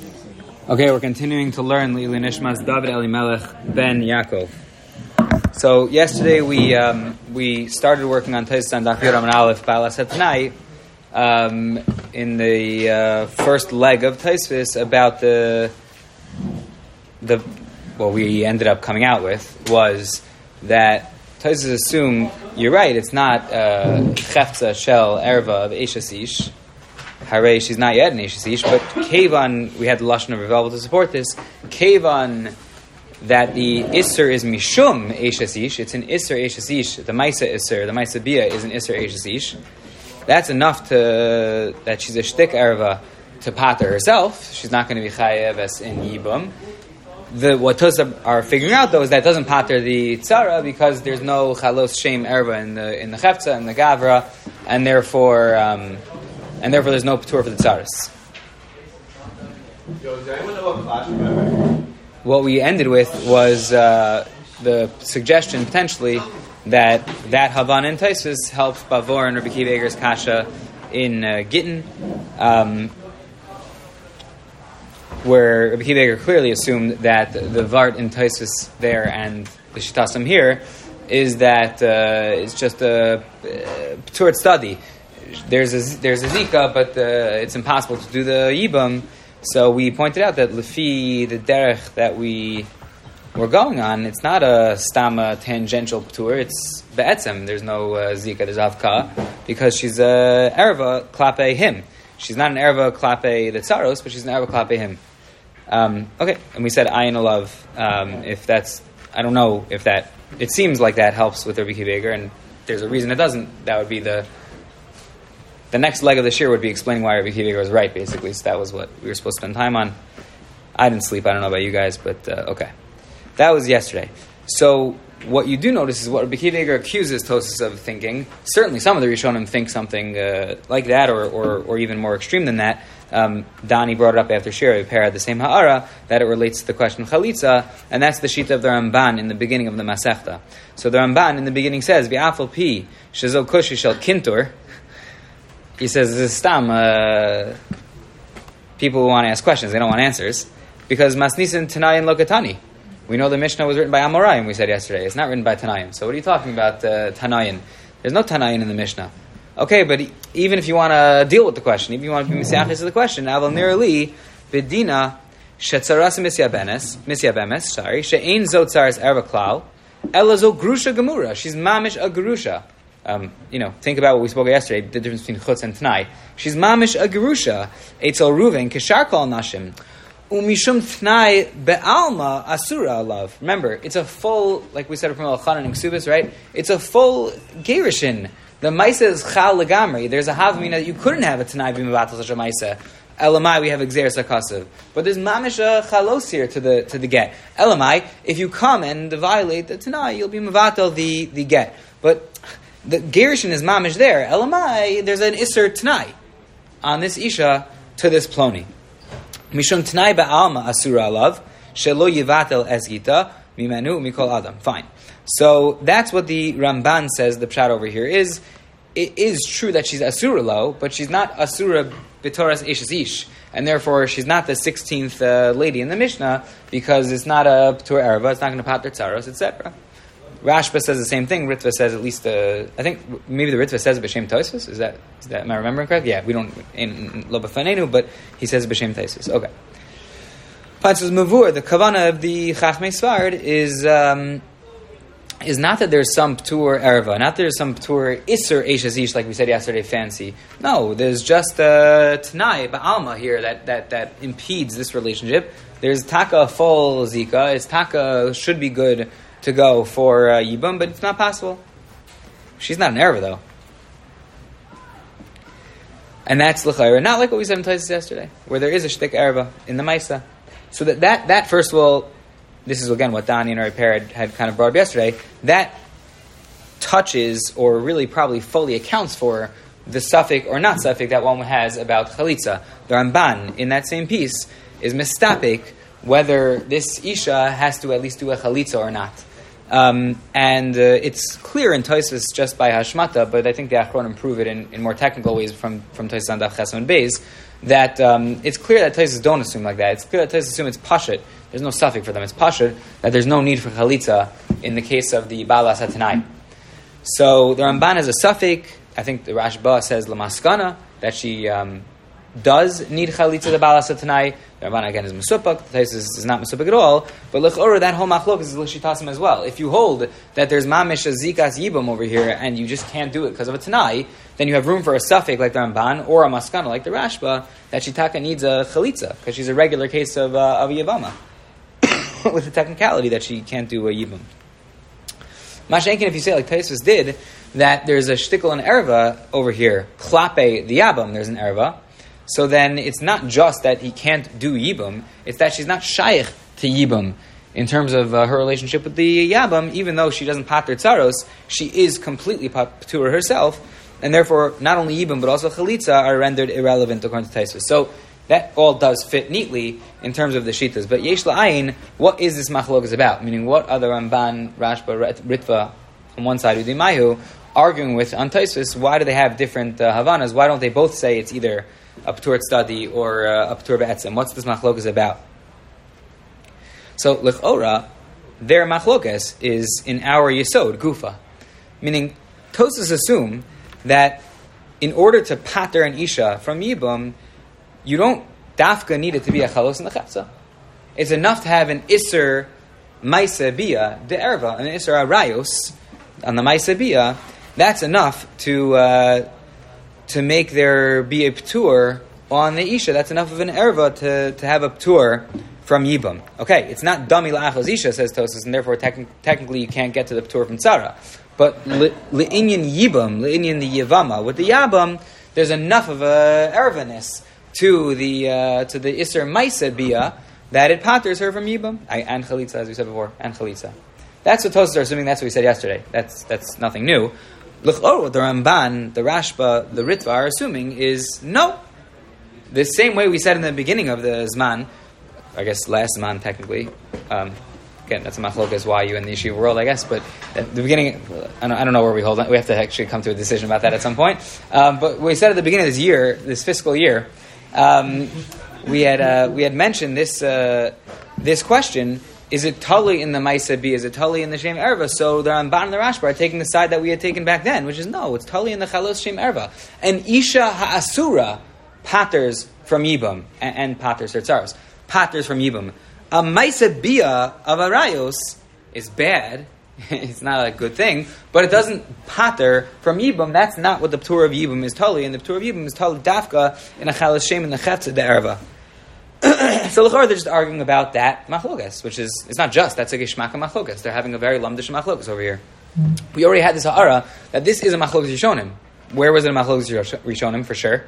Okay, we're continuing to learn Le'ilui Nishmas David Elimelech ben Yaakov. So yesterday we started working on Tosfos and Daf Yud Amud Aleph Ba'alas Tanai in the first leg of Tosfos about what we ended up coming out with was that Tosfos assume you're right. It's not Chefza Shel Erva of Eishes Ish. Hare, she's not yet an Eishes Ish, but Kevan, we had the Lashon of Revel to support this. Kevan, that the Isser is Mishum Eishes Ish, it's an Isser Eishes Ish. The Maisa Isser, the Maisa Bia is an Isser Eishes Ish. That's enough that she's a Shtik Erva to pater herself. She's not going to be Chayev as in Yibum. What Tosfos are figuring out though is that doesn't pater the Tzara because there's no Chalos Shem Erva in the Chefza and the Gavra, and therefore there's no Patur for the Tzaras. Does anyone know what clash remember? What we ended with was the suggestion potentially that Havan and Tosfos helps Bavor and Rabbi Akiva Eiger's Kasha in Gittin, where Rabbi Akiva Eiger clearly assumed that the Vart in Tosfos there and the Shittasam here is that it's just a Patur study. There's a Zika, but it's impossible to do the Yibam. So we pointed out that Lefi, the derech that we were going on, it's not a stama tangential Patur, it's Be'etzem. There's no Zika, there's Avka, because she's a Erva Klape him. She's not an Erva Klape the Tzaros, but she's an Erva Klape him. Okay, and we said Ayin Olav. If that's, I don't know if that, it seems like that helps with Rabbi Akiva Eiger, and there's a reason it doesn't. That would be the next leg of the shir would be explaining why Rabbi Akiva Eiger was right, basically. So that was what we were supposed to spend time on. I didn't sleep. I don't know about you guys, but okay. That was yesterday. So what you do notice is what Rabbi Akiva Eiger accuses Tosfos of thinking. Certainly some of the Rishonim think something like that, or even more extreme than that. Dani brought it up after shir. We had the same ha'ara, that it relates to the question of chalitza, and that's the shita of the Ramban in the beginning of the Masechta. So the Ramban in the beginning says, V'afal pi shezol koshi shel kintur. He says, this is stam. People who want to ask questions, they don't want answers. Because Masnisin Tanayin Lokatani. We know the Mishnah was written by Amoraim, we said yesterday. It's not written by Tanayim. So what are you talking about, Tanayin? There's no Tanayin in the Mishnah. Okay, but even if you want to deal with the question, even if you want to be Mesiachis of the question, Aval Nirali, Bidina, Shetzaras Misyabemes, She'ein Zotzaras Erva Klau, Elazo Grusha Gemura. She's Mamish a Gerusha. Think about what we spoke yesterday, the difference between chutz and tnai. She's mamish a gerusha, etzel Ruven, keshar kol nashim, umishum tnai be'alma asura alav. Remember, it's a full, like we said from Al-Khan and Ksubis, right? It's a full gerishin. The maisa is chal legamri. There's a havmina that you couldn't have a tnai b'mevatel such a maisa. Elamai, we have exeris akasav. But there's mamish a chalos here to the get. Elamai, if you come and violate the tnai, you'll be mevatel the get. But the Gerishin is mamish there. Elamai, there's an Isser Tnai on this Isha to this Ploni. Mishum Tnai Ba'alma Asura Alav, Shelo Yivatel Esgita, Mimenu Mikol Adam. Fine. So that's what the Ramban says, the pshat over here is. It is true that she's Asura Lo, but she's not Asura B'Toras Eishes Ish. And therefore, she's not the 16th lady in the Mishnah, because it's not a P'tur Erva, it's not going to pater Tzaros, etc. Rashba says the same thing. Ritva says at least I think maybe the Ritva says b'shem Tosfos. Is that am I remembering correct? Yeah, we don't in lo b'fanenu, but he says b'shem Tosfos. Okay. Pantzos Mavur, the kavana of the Chachmei Sfard is not that there's some P'tur Erva, not that there's some P'tur Isser Eishes Ish like we said yesterday. Fancy. No, there's just a Tanai Ba'alma here that impedes this relationship. There's taka full Zika. It's taka should be good to go for Yibam, but it's not possible. She's not an Erva, though. And that's L'chayra, not like what we said in Tosfos yesterday, where there is a Shtik Erva in the Maisa. So that first of all, this is again what Dani and Ari had kind of brought up yesterday, that touches, or really probably fully accounts for, the suffix or not suffix that one has about Chalitza. The Ramban, in that same piece, is mistapik whether this Isha has to at least do a Chalitza or not. It's clear in Tosfos just by Hashmata, but I think the Achronim prove it in more technical ways from Tosfos and Daf Ches and Beis, that it's clear that Tosfos don't assume like that. It's clear that Tosfos assume it's pashut. There's no suffix for them. It's pashut that there's no need for chalitza in the case of the balas hatanai. So the Ramban has a suffix. I think the Rashba says lamaskana that she does need chalitza the balas hatanai. The Ramban again is Mesupak. The Tosfos is not Mesupak at all. But l'chora, that whole machlok is l'shitasim as well. If you hold that there's mamish a zikas yibam over here and you just can't do it because of a tanai, then you have room for a suffix like the Ramban or a maskana like the Rashba that Shitaka needs a chalitza because she's a regular case of a yibama with the technicality that she can't do a yibam. Mashenkin, if you say like Tosfos did, that there's a shtickle and erva over here, klape the yabam, there's an erva. So then it's not just that he can't do yibam, it's that she's not shaykh to yibam in terms of her relationship with the yabam, even though she doesn't pater tzaros, she is completely patur herself, and therefore not only yibam but also chalitza are rendered irrelevant according to Tosfos. So that all does fit neatly in terms of the shitas. But yesh la'ayin, what is this machlokas about? Meaning, what are the Ramban, Rashba, Ritva on one side, Udimayu, arguing with on Tosfos? Why do they have different Havanas? Why don't they both say it's either a P'tur study or a P'tur be'etzem? What's this machlokas about? So, l'chora, their machlokas is in our yesod, gufa. Meaning, Tosfos assume that in order to pater an isha from yibum, you don't dafka need it to be a chalos in the chetza. It's enough to have an iser maisa bia de erva, an iser arayos on the maisa bia. That's enough to make there be a p'tur on the isha. That's enough of an erva to have a p'tur from yibum. Okay, it's not dami la'achos isha, says Tosfos, and therefore technically you can't get to the p'tur from tzara. But le'inyan yibum, le'inyan the yivama, with the yabam, there's enough of a ervaness to the Isser Maisa Bia that it paters her from Yibam and Chalitza, as we said before, and Chalitza. That's what Tosfos are assuming. That's what we said yesterday. That's nothing new. L'chor, the Ramban, the Rashba, the Ritva are assuming is no. The same way we said in the beginning of the Zman, I guess last Zman technically. Again, that's a machlokas why you in the yeshiva world, I guess. But at the beginning, I don't know where we hold on. We have to actually come to a decision about that at some point. But we said at the beginning of this year, this fiscal year. We had mentioned this question: is it totally in the Maisa B? Is it totally in the Shem Erva? So the Ramban and the Rashba are taking the side that we had taken back then, which is no, it's totally in the Chalos Shem Erva. And Isha Ha'asura paters from Yibam and paters Hertzaros paters from Yibam. A Maisa Bia of Arayos is bad. It's not a good thing, but it doesn't pater from Yibam. That's not what the P'tur of Yibam is totally. And the P'tur of Yibam is totally dafka in a Chalas Shem in the Chetza de Erva. So l'chor, they're just arguing about that machlokas, which is, it's not just, that's a geshmaka machlokas. They're having a very lamdish machlokas over here. We already had this ha'ara that this is a machlokas Rishonim. Where was it a machlokas Rishonim for sure?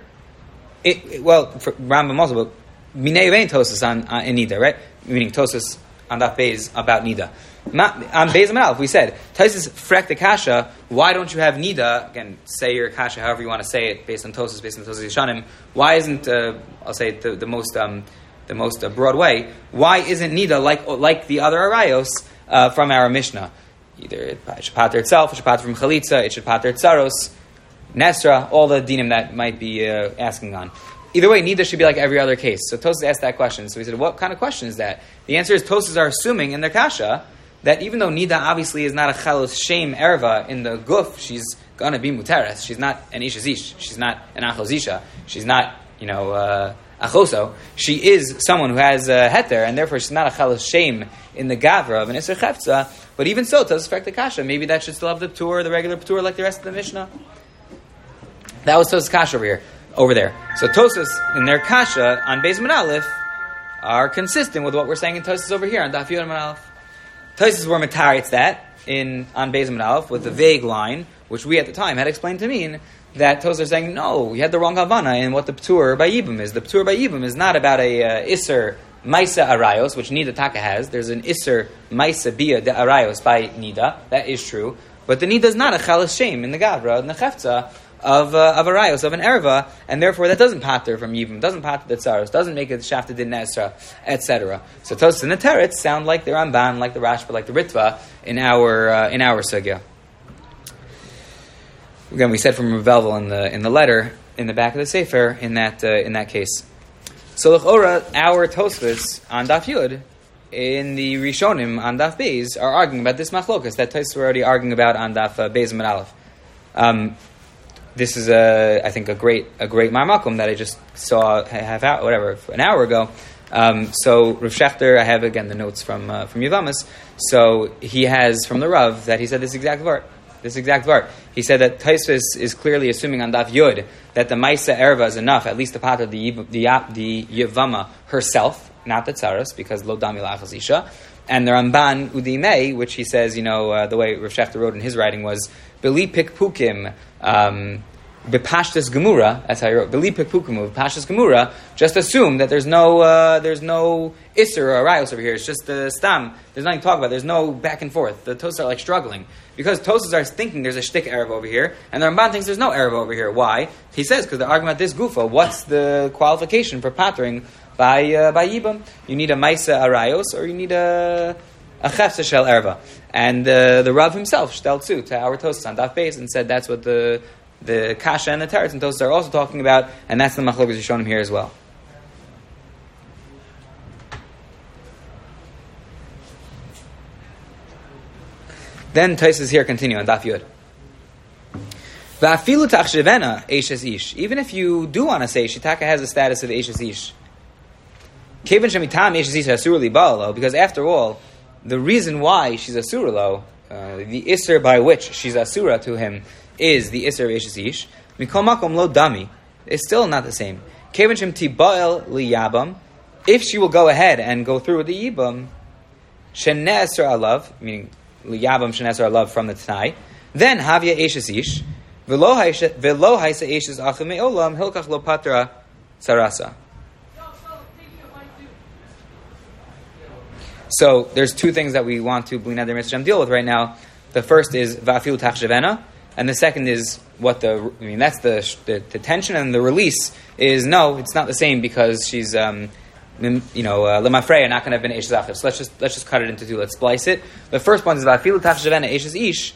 Well, for Rambam also, but Minei Vein Tosfos in Nida, right? Meaning Tosfos on that base about Nida. On Beis Amalef, we said, Tosfos frek the kasha, why don't you have Nida? Again, say your kasha however you want to say it, based on Tosfos Yishanim. Why isn't, I'll say it the most broad way, why isn't Nida like the other Arayos from our Mishnah? Either it should pater itself, it should pater from Chalitza, it should pater Tzaros, Nesra, all the dinim that might be asking on. Either way, Nida should be like every other case. So Tosfos asked that question. So we said, what kind of question is that? The answer is Tosfos are assuming in their kasha that even though Nida obviously is not a chalos shem erva in the guf, she's going to be muteres. She's not an isha zish. She's not an achos isha. She's not, achoso. She is someone who has a heter, and therefore she's not a chalos shem in the gavra of an isra chefza. But even so, Tosfos affect the kasha. Maybe that should still have the p'tur, the regular p'tur, like the rest of the Mishnah. That was Tosfos kasha over there. So Tosfos in their kasha on Beis Amalef are consistent with what we're saying in Tosfos over here on Daf Yud Amalef. Tosfos were mataritz that on Beis Amalef with the vague line, which we at the time had explained to mean that Tosfos are saying no, we had the wrong havana in what the p'tur by yibum is. The p'tur by yibum is not about a iser maisa arayos, which Nida Taka has. There's an iser maisa bia de arayos by Nida. That is true, but the Nida is not a chalas shem in the gavra, in the chefza of arayos, of an erva, and therefore that doesn't pater from yibum, doesn't pater the tzaros, doesn't make it shafted din nesra, etc. So Tosfos and the Teretz sound like the Ramban, like the Rashba, like the Ritva in our sugya. Again, we said from Rav Velvel in the letter, in the back of the Sefer in that case. So l'chora, our Tosfos on Daf Yud, in the Rishonim on Daf Beis, are arguing about this machlokas that Tosfos were already arguing about on Daf Beis and Aleph. This is I think a great Marmakum that I just saw an hour ago. So Rav Shechter, I have again the notes from Yavamas. So he has from the Rav that he said this exact vart. He said that Tosfos is clearly assuming on Daf Yud that the Maisa Erva is enough, at least to pata the Yavama herself, not the Tzaras, because Lo Dami Lachas Isha. And the Ramban Udimei, which he says, the way Rav Shechter wrote in his writing was Beli Pikpukim Bepashtas Gemura. That's how he wrote Beli Pikpukim Bepashtas Gemura. Just assume that there's no Isser or Arayos over here. It's just the Stam. There's nothing to talk about. There's no back and forth. The Tosas are struggling because Tosas are thinking there's a shtick Erev over here, and the Ramban thinks there's no Erev over here. Why? He says because they're arguing about this Gufa. What's the qualification for pattering by Yibam? You need a Maisa Arayos or you need a Chefsa Shel Erva. And the Rav himself shtel tzu to our Tosas on Daf Beis and said that's what the Kasha and the Teretz and Tosas are also talking about, and that's the Machlokas you've shown him here as well. Then Tosas here continue on Daf Yud. Va'afilu tachshevena eishes ish. Even if you do want to say Shitaka has the status of eishes ish, Kevin shemitam eishes ish asur li ba'alo, because after all, the reason why she's asura lo, the isser by which she's asura to him, is the isser of eishes ish. Mikol makom lo dami. It's still not the same. Kevin shem tiba'el li yabam. If she will go ahead and go through with the yibam, sheneh esr alav, meaning li yabam sheneh esr alav from the Tanai, then havya eishes ish. Velo haisa eishes achim me'olam hilkach lo patra sarasa. So there's two things that we want to Bli Neder Mitzvah deal with right now. The first is Va'afilu Tachshevena, and the second is that's the tension, and the release is no, it's not the same because she's Lemafreya not going to have been Eishes Achiv. So let's just cut it into two. Let's splice it. The first one is Va'afilu Tachshevena Eishes Ish.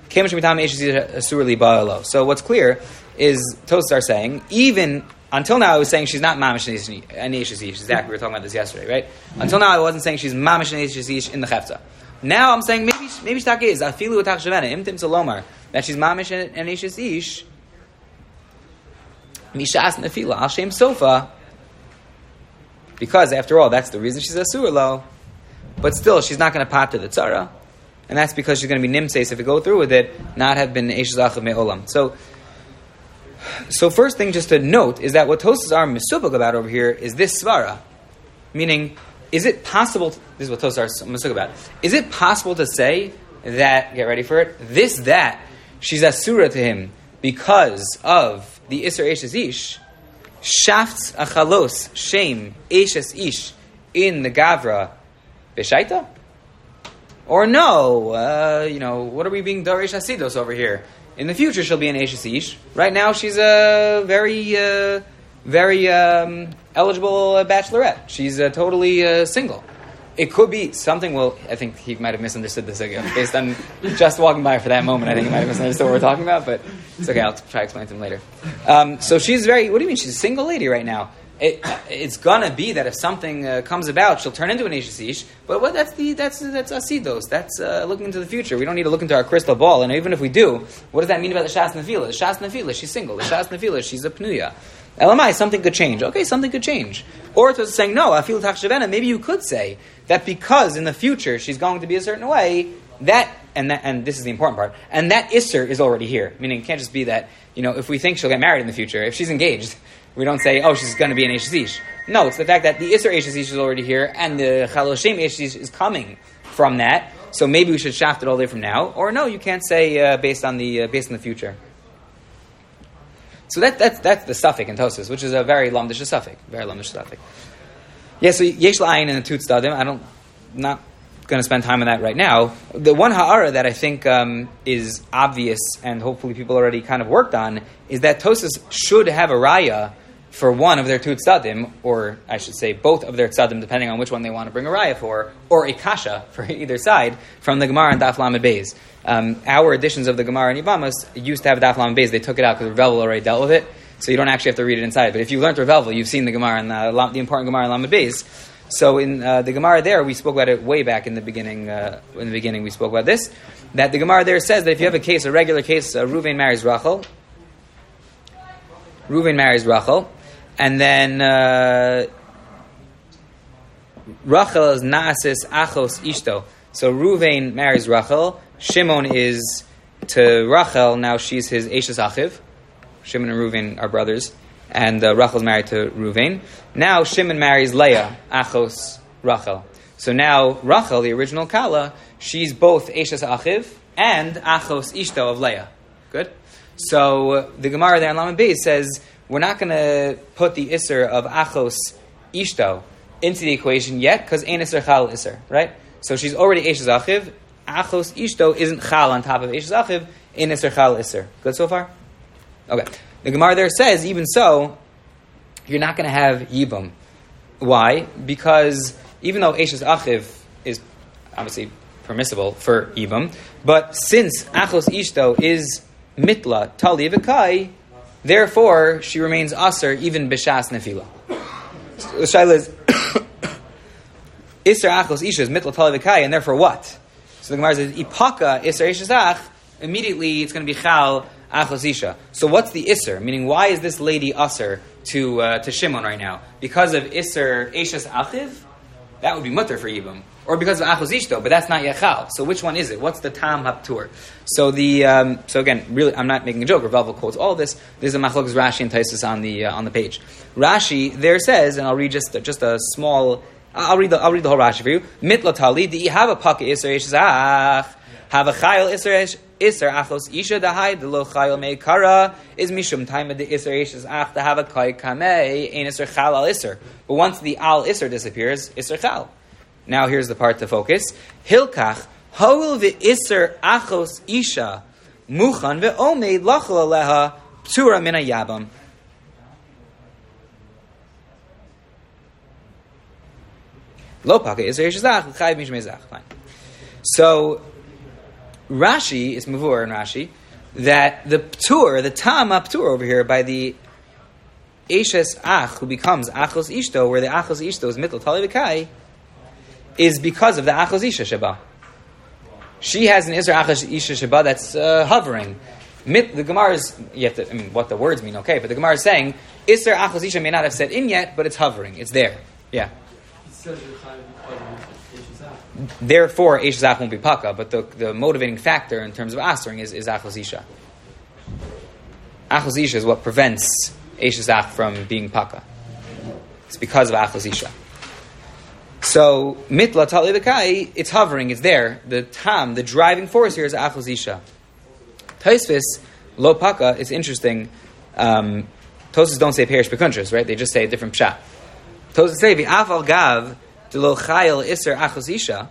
So what's clear is Tosas are saying, even until now I was saying she's not mamish and eishes ish. Exactly, we were talking about this yesterday, right? Until now I wasn't saying she's mamish and eishes ish in the chefza. Now I'm saying maybe shtaka is afilu utachshavena imtim salomar that she's mamish and eishes ish mishas nefila al shem sofa, because after all that's the reason she's asur lo, but still she's not going to pat to the tzara. And that's because she's going to be nimseis if we go through with it, not have been eishes achav me'olam. So first thing just to note is that what Tosas are misubak about over here is this svara. Meaning, is it possible, this is what Tosas are misubak about, is it possible to say that, get ready for it, that she's asura to him because of the Isser Eishes Ish, shafts achalos, shame, Eishes Ish, in the Gavra, Beshaita? Or no, what are we being Darish Hasidos over here? In the future, she'll be an Eishes Ish. Right now, she's a very eligible bachelorette. She's totally single. It could be something, I think he might have misunderstood this again. Based on just walking by for that moment, I think he might have misunderstood what we're talking about, but it's okay, I'll try to explain to him later. So she's what do you mean? She's a single lady right now. It's gonna be that if something comes about, she'll turn into an Eishes Ish. But that's asidos. That's looking into the future. We don't need to look into our crystal ball. And even if we do, what does that mean about the Shas Nefila? The Shas Nefila, she's single. The Shas Nefila, she's a Pnuya. LMI, something could change. Okay, something could change. Or it was saying, no, Afil Tachshavena, maybe you could say that because in the future she's going to be a certain way, and this is the important part, and that Isser is already here. Meaning it can't just be that, if we think she'll get married in the future, if she's engaged, we don't say, she's going to be an Eishes Ish. No, it's the fact that the Isser Eishes Ish is already here, and the Chaloshim Eishes Ish is coming from that. So maybe we should shaft it all day from now. Or no, you can't say based on the future. So that's the suffix in Tosas, which is a very lamdish suffix. Yeah, so Yesh La'ayin and the Tut Stadim, I'm not going to spend time on that right now. The one ha'ara that I think is obvious and hopefully people already kind of worked on is that Tosas should have a raya for one of their two tzadim, or I should say both of their tzadim, depending on which one they want to bring a raya for, or a kasha for either side, from the Gemara and Daf Lamed Beis. Our editions of the Gemara and Yibamos used to have Daf Lamed Beis. They took it out because Revel already dealt with it. so you don't actually have to read it inside. But if you learned Rav Elvel, you've seen the Gemara and the important Gemara in Lamed Beis. So in the Gemara there, we spoke about it way back in the beginning. In the beginning, we spoke about this. That the Gemara there says that if you have a case, a regular case, Reuven marries Rachel. Reuven marries Rachel, and then Rachel is Naasis Achos Ishto. So Reuven marries Rachel. Shimon is to Rachel. Now she's his Eishes Achiv. Shimon and Reuven are brothers, and Rachel's married to Reuven. Now Shimon marries Leah, Achos Rachel. So now Rachel, the original Kala, she's both Eishes Achiv and Achos Ishto of Leah. Good? So the Gemara there in Lamed Beis says, we're not going to put the Isser of Achos Ishto into the equation yet, because Ein Isser Chal Isser, right? So she's already Eishes Achiv. Achos Ishto isn't Chal on top of Eishes Achiv. Ein Isser Chal Isser. Good so far? Okay. The Gemara there says, even so, you're not going to have Yibum. Why? Because even though Eishes Achiv is obviously permissible for Yibum, but since Achos Ishto is Mitla Tali V'kai, therefore she remains Aser even B'Shas Nefila. The Shaila is Isser Achos Isha is Mitla Tali V'kai, and therefore what? So the Gemara says, Ipaka Isser Eshesach, immediately it's going to be Chal Achos Isha. So what's the Isser? Meaning, why is this lady Aser to Shimon right now? Because of Isser Eshes Achiv? That would be mutter for Yibum. Or because of Achos Ishto, but that's not yet Chal. So which one is it? What's the Tam Haptur? So so again, really, I'm not making a joke. Rav Elvel quotes all this. There's a Machlokes Rashi and Taisus on the page. Rashi there says, and I'll read just a small. I'll read the whole Rashi for you. Mitla Tali, do you have a Paka Isser Eshazach? Have a Chayil Isser Achos Isha Dahai, the Lo Chayil Mei Kara, is Mishum Time of the Isser Eshazach, the have a Kai Kamei, Ein Isser Chal Al Isser. But once the Al Isser disappears, Isser Chal. Now here's the part to focus. Hilkach, Hoil Isser Achos Isha, Muchan Ve'omei Lachal Aleha, Ptura Mina Yabam. Lo Paka Isser Eshazach, Chayv Mishmei Zach. Fine. So, Rashi, is Mavur in Rashi, that the Ptur, the Tam Ptur over here, by the Eshes Ach, who becomes Achos Ishto, where the Achos Ishto is Mittel Tali V'kai, is because of the Achos Isha Sheba. She has an Isra Achos Isha Sheba that's hovering. The Gemara is, what the words mean, okay, but the Gemara is saying, Isra Achos Isha may not have set in yet, but it's hovering, it's there. Yeah. Therefore, Eish Zach won't be Paka, but the motivating factor in terms of Asering is Achos Isha. Achos Isha is what prevents Eish Zach from being Paka. It's because of Achos Isha. So, Mitla Tali V'kai, it's hovering, it's there. The Tam, the driving force here is Achos Isha. Taisvis, Lo Paka, it's interesting. Tosas don't say Perish Bekuntras, right? They just say a different Pshat. Tosas say, V'af al Gav, to lo chayil iser achos isha,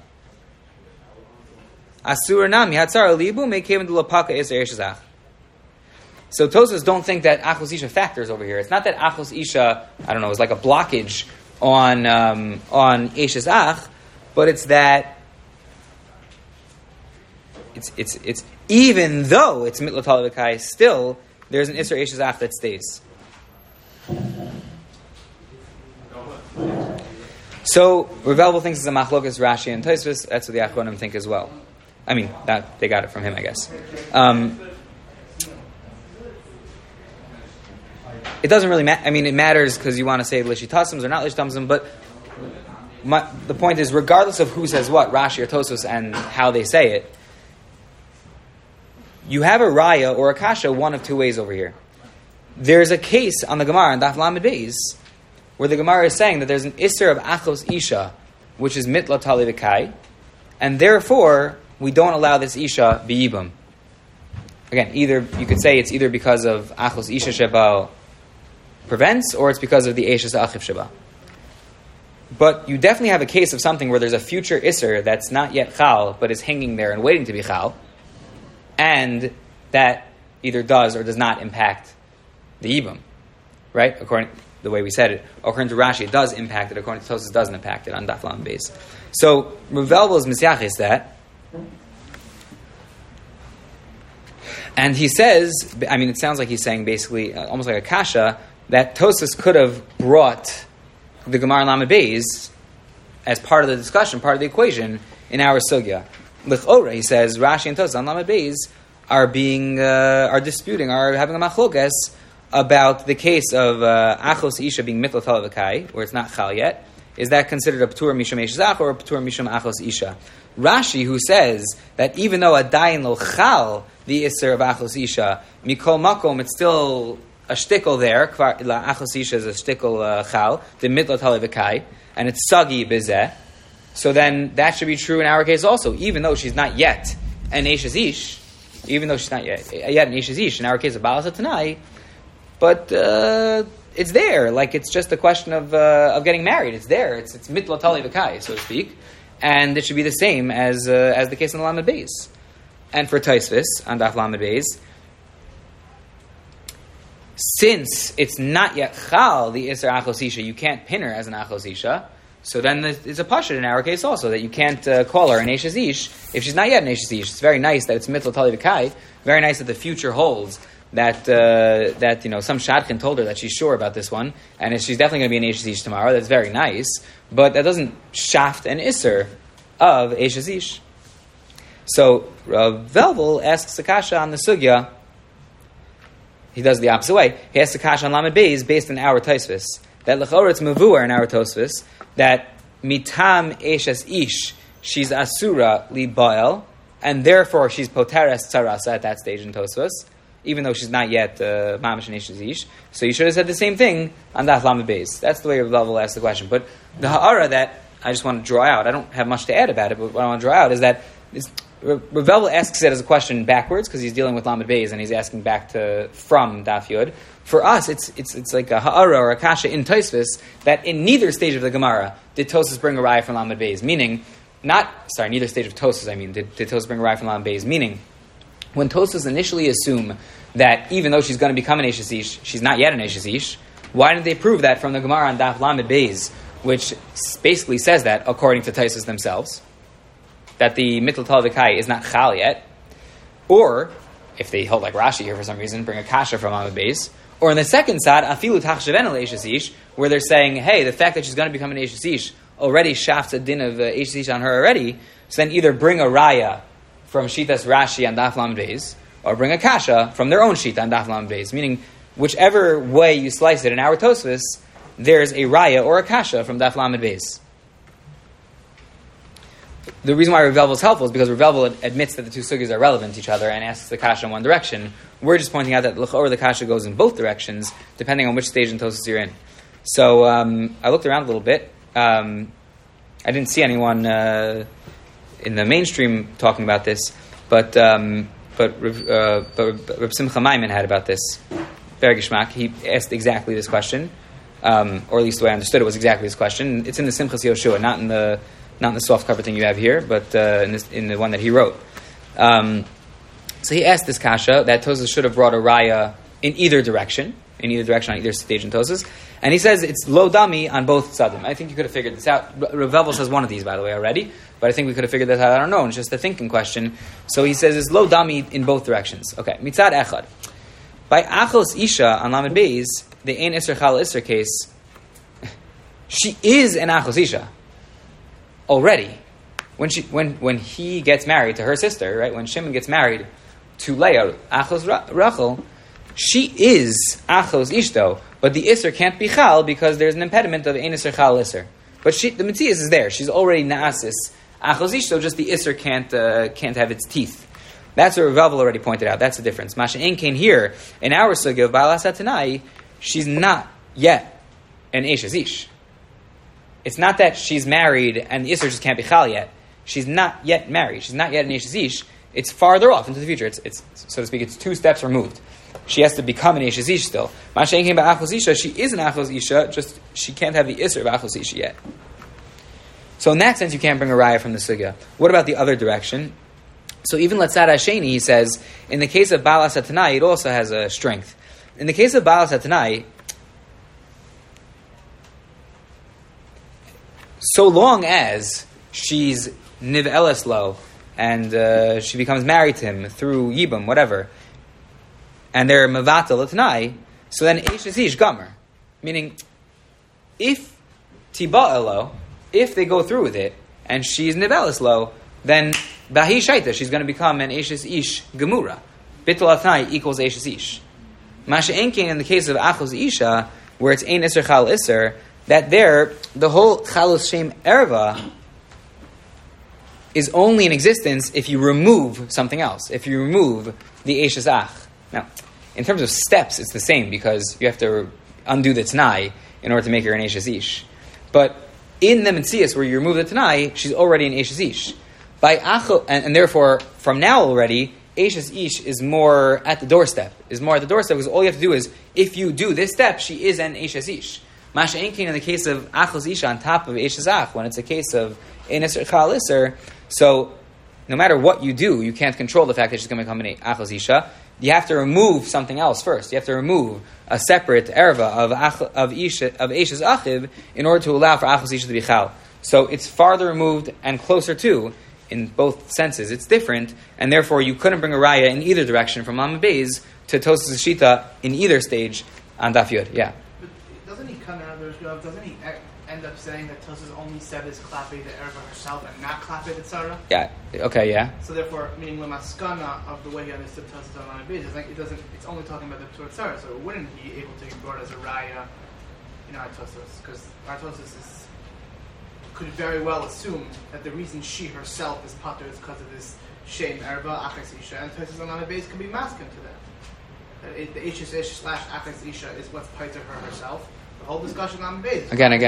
asur nami hatzar libu may came into lo paka iser eshazach. So Tosas don't think that achos isha factors over here. It's not that achos isha, I don't know, is like a blockage on eshazach, but it's that it's even though it's mitla talavikai, still there's an iser eshazach that stays. So Rav Elvel thinks it's a machlokas Rashi and Tosfos. That's what the Achronim think as well. I mean, that they got it from him, I guess. It doesn't really matter. I mean, it matters because you want to say Lishitasms or not Lishitasms, but the point is, regardless of who says what, Rashi or Tosfos, and how they say it, you have a Raya or a Kasha one of two ways over here. There's a case on the Gemara in Daf Lamed Beis where the Gemara is saying that there's an Isser of Achos Isha, which is Mitla Tali V'kai, and therefore we don't allow this Isha B'yibum. Again, either you could say it's either because of Achos Isha Sheba prevents, or it's because of the Eshes Achiv Sheba. But you definitely have a case of something where there's a future Isser that's not yet Chal, but is hanging there and waiting to be Chal, and that either does or does not impact the Yibum, right? According the way we said it. According to Rashi, it does impact it. According to Tosas, it doesn't impact it on Daf Lamed Beis. So, Rav Elvel's Misyach is that And he says, I mean, it sounds like he's saying basically, almost like a kasha, that Tosfos could have brought the Gemara and Lamed Beis as part of the discussion, part of the equation in our sugya. L'chora, he says, Rashi and Tosfos on Lamed Beis are disputing, are having a machlokas about the case of achos isha being mitla talavikai, where it's not chal yet. Is that considered a p'tur mishum eshzach or a p'tur mishum achos isha? Rashi, who says that even though a dayin lo chal the iser of achos isha, mikol makom, it's still a shtickle there. Achos isha is a shtickle chal, the mitla talavikai, and it's sagi bezeh. So then that should be true in our case also, even though she's not yet an eshes ish, even though she's not yet an eshes ish. In our case of balas tanai, but it's there. Like it's just a question of getting married. It's there. It's mitla talavikai, so to speak. And it should be the same as the case in the Lamed Beis. And for Tosfos on Daf Lamed Beis, since it's not yet chal the iser achos isha, you can't pin her as an achos isha. So then it's a pashut in our case also that you can't call her an eshes ish if she's not yet an eshes ish. It's very nice that it's mitla talavikai. Very nice that the future holds that some shadchan told her that she's sure about this one, and she's definitely going to be an eshes ish tomorrow. That's very nice, but that doesn't shaft an iser of eshes ish. So Rav Velvel asks Akasha on the sugya. He does the opposite way. He asks Akasha on Lamed Beis based on our Tosfos that l'chora it's mevuar in our Tosfos that mitam eshes ish she's asura li baal, and therefore she's poteres tzarasa at that stage in Tosfos, even though she's not yet mamash and eshes ish. So you should have said the same thing on Daf Lamed Beis. That's the way Rav Velvel asked the question. But the ha'ara that I just want to draw out, I don't have much to add about it, but what I want to draw out is that Rav Velvel asks it as a question backwards because he's dealing with Lamed Beis and he's asking back from Daf Yud. For us, it's like a ha'ara or a kasha in Tosfos that in neither stage of the Gemara did Tosfos bring a raya from Lamed Beis. Meaning, neither stage of Tosfos. Did Tosfos bring a raya from Lamed Beis? Meaning, when Tosfos initially assume that even though she's going to become an eshes ish, she's not yet an eshes ish. Why didn't they prove that from the Gemara on Daf Lamed Beis, which basically says that according to Tosfos themselves, that the mitl talavikai is not chal yet, or if they hold like Rashi here for some reason, bring a kasha from Lamed Beis, or in the second side, afilu tachshaven al eshes ish, where they're saying, hey, the fact that she's going to become an eshes ish already shafts a din of eshes ish on her already. So then either bring a raya from Shitas Rashi on Daf Lamed Beis, or bring a kasha from their own Shita on Daf Lamed Beis. Meaning, whichever way you slice it in our Tosfos, there's a raya or a kasha from Daf Lamed Beis. The reason why Rav Velvel is helpful is because Rav Velvel admits that the two sugyas are relevant to each other and asks the kasha in one direction. We're just pointing out that l'chor the kasha goes in both directions, depending on which stage in Tosfos you're in. So I looked around a little bit. I didn't see anyone in the mainstream talking about this, but Reb Simcha Maimon had about this. Very geschmack. He asked exactly this question, or at least the way I understood it was exactly this question. It's in the Simchas Yoshua, not in the soft cover thing you have here, but in the one that he wrote. So he asked this kasha that Tosfos should have brought a raya in either direction on either stage in Tosfos, and he says it's lo dami on both tzadim. I think you could have figured this out. Rav Velvel says one of these, by the way, already, but I think we could have figured this out. I don't know. It's just a thinking question. So he says it's lo dami in both directions. Okay, mitzad echad. By achos isha on Lamed Beis, the ein iser chal iser case, she is an achos isha already. When he gets married to her sister, right? When Shimon gets married to Leah, achos Rachel, she is achos ishto, but the iser can't be chal because there's an impediment of ein iser chal iser. But the mitzias is there; she's already naasis achos ishto. Just the iser can't have its teeth. That's what Rav Velvel already pointed out. That's the difference. Masha Ein Kain here in our sugya of Baal Tanai, she's not yet an eshes ish. It's not that she's married and the iser just can't be chal yet. She's not yet married. She's not yet an eshes ish. It's farther off into the future. It's so to speak. It's 2 steps removed. She has to become an eshes ish still. Masha Ein Kain ba'achos isha. She is an achos isha. Just she can't have the iser of achos isha yet. So in that sense, you can't bring a raya from the sugya. What about the other direction? So even Latzad Hasheni, he says, in the case of Baal Tanai, it also has a strength. In the case of Baal Tanai, so long as she's Niv Eleslo and she becomes married to him through Yibam, whatever, and they're mevatel l'tanai, so then eishes ish gomer. Meaning, if tiba elo, if they go through with it, and she's nivelis lo, then bahi shaita, she's going to become an eishes ish gemura. Bittul atnai equals eishes ish. Masha enkin in the case of achos isha, where it's ein iser chal iser, that there, the whole chalus shem erva is only in existence if you remove something else, if you remove the eishes ach. Now, in terms of steps, it's the same, because you have to undo the Tanai in order to make her an Eishes Ish. But in the Metzias, where you remove the Tanai, she's already an Eishes Ish. And therefore, from now already, Eishes Ish is more at the doorstep. Because all you have to do is, if you do this step, she is an Eishes Ish. Masha Enkin, in the case of Achos Isha on top of Eishes Ach, when it's a case of Enes Chal Iser, so no matter what you do, you can't control the fact that she's going to become an Achos Isha. You have to remove something else first. You have to remove a separate erva of Eishes Achiv in order to allow for Achos Isha to be Chal. So it's farther removed and closer to, in both senses. It's different, and therefore you couldn't bring a raya in either direction from Lamed Beis to Tosas Shita in either stage on Daf Yud. Yeah. But doesn't he come out of those jobs? Doesn't he end up saying that Tosas only said his klape the erva herself and not klape the tzara? Yeah. Okay. Yeah. So therefore, meaning lemaskana of the way he understood Tosas on Lamed Beis, it's only talking about the Tur tzara. So it wouldn't be able to be brought as a raya, at Tosas, because our Tosas could very well assume that the reason she herself is pater is because of this shame erva achas isha, and Tosas on Lamed Beis can be masking to that. The Eishes Ish / achas isha is what's pater her herself. The whole discussion on Lamed Beis. Again.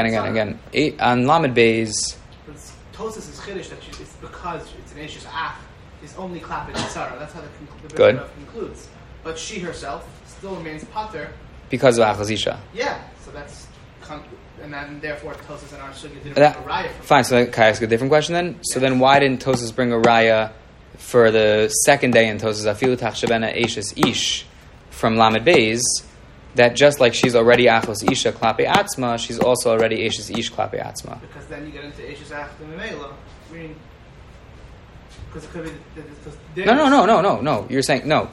On Lamed Beis. Tosas is chiddush that it's because it's an Eishes Ach is only klapid tzara. That's how the Good. concludes. But she herself still remains pater Because of Achos Isha. Yeah, so that's and then therefore Tosas and our sugya didn't bring a raya. Fine. So can I ask a different question then? Yeah. So then why didn't Tosas bring a raya for the second day in Tosas Afilu Tachshavena Eishes Ish from Lamed Beis? That just like she's already Achos Isha Klape Atzma, she's also already Eishes Ish Klape Atzma. Because then you get into Eishes Ach Memela. I mean, because it could be. No. You're saying no.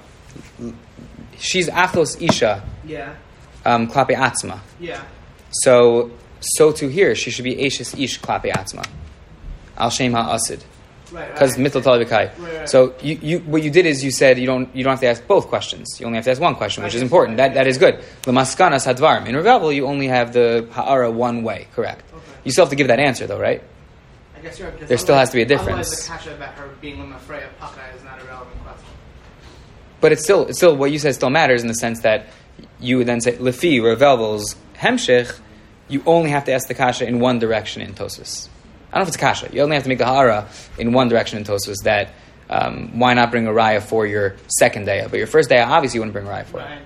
She's Achos Isha. Yeah. Klape Atzma. Yeah. So to here, she should be Eishes Ish Klape Atzma. Al Shem HaAsid. Because mitl talavikai. So you what you did is you said you don't have to ask both questions. You only have to ask one question, which is important. That is good. L'maskanas hadvarim. In Revel, you only have the ha'ara one way. Correct. Okay. You still have to give that answer, though, right? I guess you're right. There still has to be a difference. Otherwise, the kasha about her being l'mafreya paka is not a relevant question. But it's still what you said still matters in the sense that you would then say lefi Revel's hemshich. You only have to ask the kasha in one direction in Tosas. I don't know if it's a kasha. You only have to make a ha'ara in one direction in Tosfos that why not bring a raya for your second day? But your first day, obviously, you wouldn't bring a raya for it.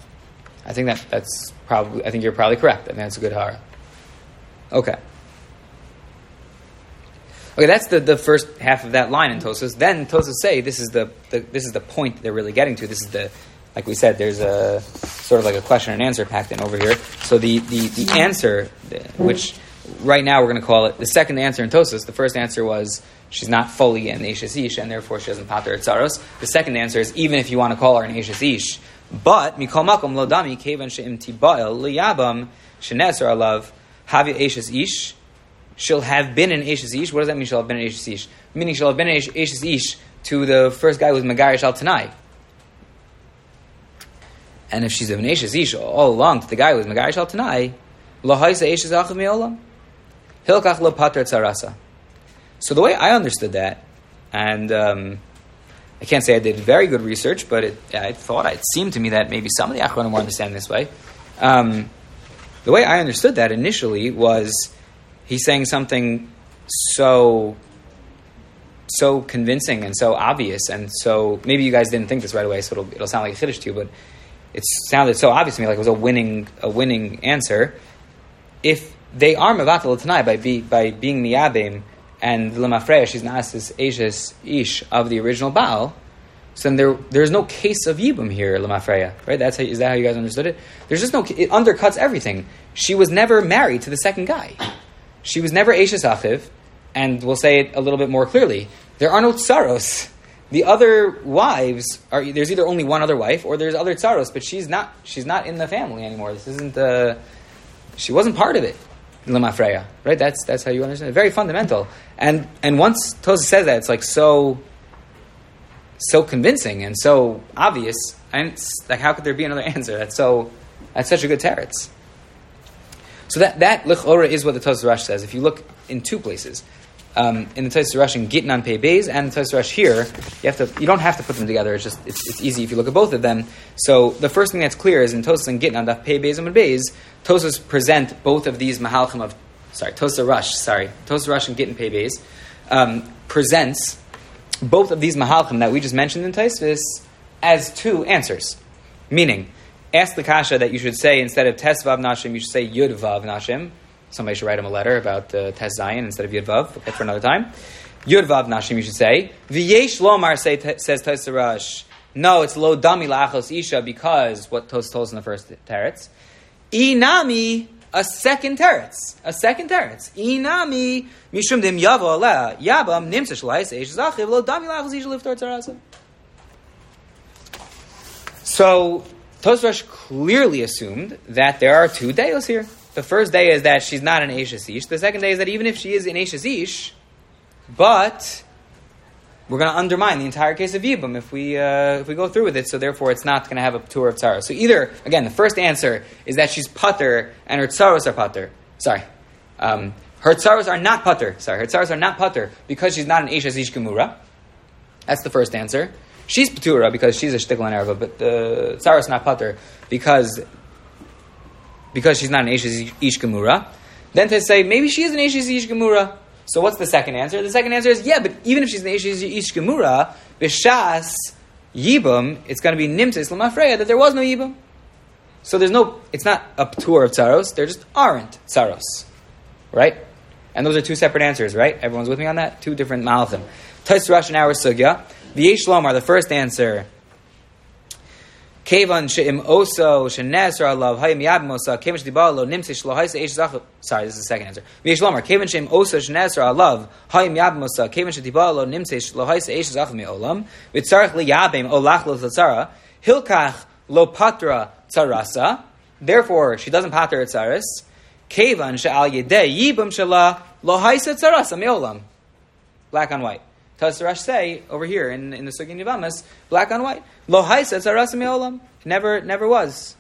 I think that's probably. I think you're probably correct. I think that's a good ha'ara. Okay, that's the first half of that line in Tosfos. Then Tosfos say this is the point they're really getting to. This is like we said, there's a sort of like a question and answer packed in over here. So the answer, which right now we're going to call it the second answer in Tosfos. The first answer was she's not fully an Eishes Ish, and therefore she doesn't pater tzaros. The second answer is even if you want to call her an Eishes Ish, but mikol makom lo dami kevan she'im tiba'el liyabam sheneser alav havi Eishes Ish. She'll have been an Eishes Ish. What does that mean? She'll have been an Eishes Ish. Meaning she'll have been an Eishes Ish to the first guy who was Megarish al Tanai. And if she's an Eishes Ish all along to the guy who was Megarish al Tanai, lo haisa Eishes achav me'olam. Hilkach lo pater tzarasa. So the way I understood that, and I can't say I did very good research, but it seemed to me that maybe some of the Achronim were understanding this way. The way I understood that initially was he's saying something so convincing and so obvious, and so maybe you guys didn't think this right away, so it'll sound like a chiddush to you, but it sounded so obvious to me, like it was a winning answer. If they are mevatel tonight by being miyabim and lemafreya she's nasis eishes ish of the original Baal, so then there's no case of yibum here lemafreya, right? Is that how you guys understood it? There's just it undercuts everything. She was never married to the second guy. She was never eishes achiv, and we'll say it a little bit more clearly. There are no tsaros The other wives there's either only one other wife or there's other tsaros, but she's not in the family anymore. This isn't she wasn't part of it. Lemafreya, right? That's how you understand it. Very fundamental. And once Tosfos says that, it's like so convincing and so obvious. And it's like, how could there be another answer? That's such a good teretz. So that l'chora is what the Tosfos Rosh says. If you look in two places, in the Tosfos Rosh in Gittin on Pei Beis and the Tosfos Rosh here, you don't have to put them together. It's easy if you look at both of them. So the first thing that's clear is in Tosfos and Gittin on Daf Pei Beis and Beis, Tosfos present both of these mahalchim Tosfos Rosh and Gittin Pei Beis presents both of these mahalchim that we just mentioned in Tosfos as two answers. Meaning, ask the kasha that you should say instead of Tes Vav Nashim, you should say Yud Vav Nashim. Somebody should write him a letter about Tes Zayin instead of Yud Vav. That's for another time. Yud Vav Nashim, you should say. V'yesh Lomar says Tosfos Rosh. No, it's Lo Dami La'achos Isha because what Tosfos told us in the first teretz. Inami, a second teretz. Inami mishum dim yavo aleh yabam nimtza shlais eish zachiv lo dami lachos isha liftor tzarasa. So Tosfos Rosh clearly assumed that there are two deos here. The first day is that she's not an Eishes Ish. The second day is that even if she is an Eishes Ish, but we're going to undermine the entire case of Yibum if we go through with it. So therefore, it's not going to have a tour of tzaros. So either again, the first answer is that she's pater and her tzaros are pater. Her tzaros are not pater. Her tzaros are not pater because she's not an Eishes Ish Gemura. That's the first answer. She's patura because she's a shtikl and erva, but the tzaros not pater because she's not an Eishes Ish Gemura. Then to say maybe she is an Eishes Ish Gemura. So what's the second answer? The second answer is but even if she's an Eishes Ish Gemura, b'shas yibum, it's going to be nimtzis l'mafreya that there was no yibum. So it's not a tour of tzaros. There just aren't tzaros, right? And those are two separate answers, right? Everyone's with me on that. Two different malachim. Tosfos Rosh and our sugya. V'yesh lomar, the first answer. Kevan she'im oso she'nesra alav hayim yabim osa kevan she'dibah lo nimtzish lo haisa eish zachav. Sorry, this is the second answer. V'yesh lomar kevan she'im oso she'nesra alav hayim yabim osa kevan she'dibah lo nimtzish lo haisa eish zachav me'olam v'tzarech li yabim olach lo tzara hilkach lo patra tzarasa. Therefore, she doesn't pater tzaras. Kevan she'al yedei yibum shala lo haisa tzarasa me'olam. Black on white. Tosfos Rosh say over here in the Sugin Yavamas, black on white. Lo haisa tzarasa me'olam. Never was.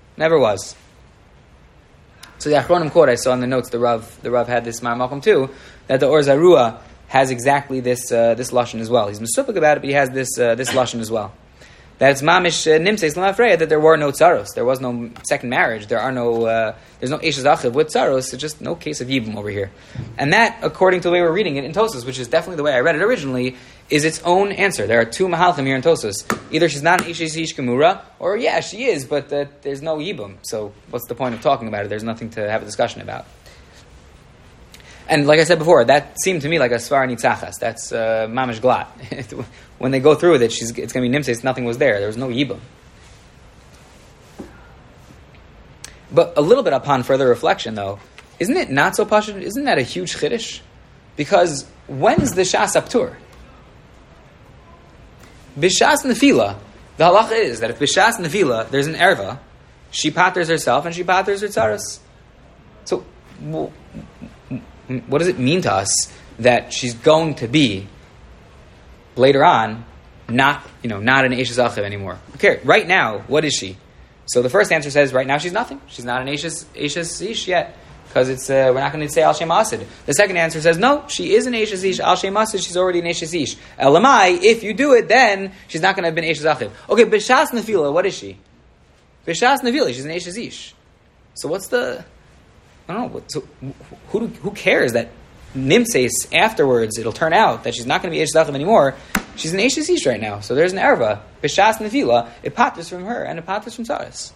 So the Achronim quote I saw in the notes, the Rav had this Mar Malcolm too, that the Or Zarua has exactly this lashon as well. He's misupik about it, but he has this lashon as well. That it's mamish nimseis l'mafreya that there were no tzaros. There was no second marriage. There's no Eishes Achiv with tzaros. It's just no case of yibum over here. And that, according to the way we're reading it in Tosfos, which is definitely the way I read it originally, is its own answer. There are two mahalchim here in Tosfos. Either she's not an Eishes Ish Gemura, or she is, but there's no yibum. So what's the point of talking about it? There's nothing to have a discussion about. And like I said before, that seemed to me like a Svar Nitzachas. That's Mamish Glat. When they go through with it, it's going to be Nimseis, nothing was there. There was no Yibum. But a little bit upon further reflection, though, isn't it not so pashut? Isn't that a huge chiddush? Because when is the Shas Aptur? B'Shas Nefila, the halacha is that if B'Shas Nefila, there's an erva, she paters herself and she paters her tzaras. So, what does it mean to us that she's going to be later on not an Eishes Achiv anymore? Okay, right now, what is she? So the first answer says right now she's nothing. She's not an Eishes Ish yet because it's we're not going to say Al Shem Asid. The second answer says no, she is an Eishes Ish. Al Shem Asid, she's already an Eishes Ish. Elamai, if you do it, then she's not going to have been Eishes Achiv. Okay, B'Shas Nefila, what is she? B'Shas Nefila, she's an Eishes Ish. So what's the? I don't know. So who cares that Nimseis afterwards it'll turn out that she's not going to be Eishes Achiv anymore? She's an Eishes Ish right now. So there's an erva. B'Shas Nefila, it paters from her and it paters from Tzaras.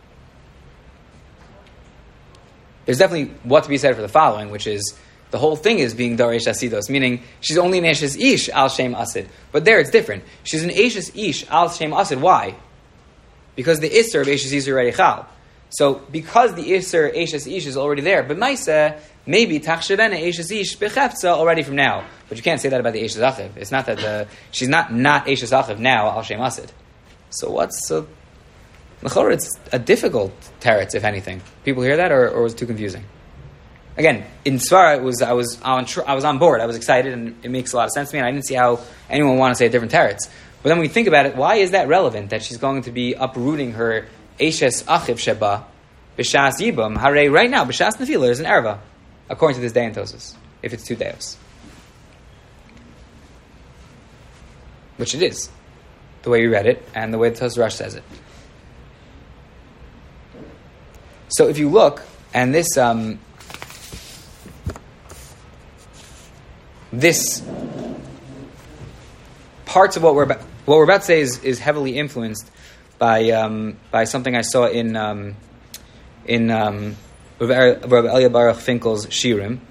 There's definitely what to be said for the following, which is the whole thing is being Daresh Asidos, meaning she's only an Eishes Ish al Shem Asid. But there it's different. She's an Eishes Ish al Shem Asid. Why? Because the Isser of Eishes Ish is already Chal. So because the Isser Eishes Ish is already there, but Maisa, maybe Tachshavena Eishes Ish Bechefza already from now. But you can't say that about the Eishes Achiv. It's not that she's not Eishes Achiv now, Al Shem Asid. So what's... L'chorah, it's a difficult teretz, if anything. People hear that, or was it too confusing? Again, in Svara, I was on board. I was excited, and it makes a lot of sense to me, and I didn't see how anyone would want to say a different teretz. But then when we think about it, why is that relevant, that she's going to be uprooting her Eishes Achiv Sheba, B'shas Yibam, Hare, right now, B'shas Nefila, there's an erva, according to this day in Tosas, if it's 2 deos. Which it is, the way you read it, and the way the Tosas Rush says it. So if you look, and this parts of what we're about to say is heavily influenced by something I saw in Rav Elia Baruch Finkel's Shirim.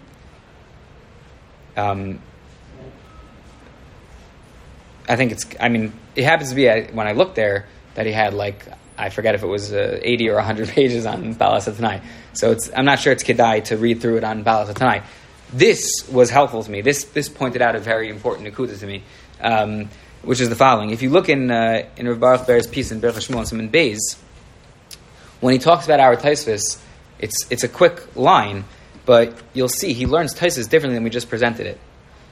I think it happens to be when I looked there that he had I forget if it was 80 or 100 pages on Balas Tanai. So I'm not sure it's kedai to read through it on Balas Tanai. This was helpful to me. This pointed out a very important nekuda to me, which is the following. If you look in Rav Baruch Ber's piece in Berach Shmuel Simon Beis, when he talks about our Taisvis, it's a quick line, but you'll see he learns Taisvis differently than we just presented it.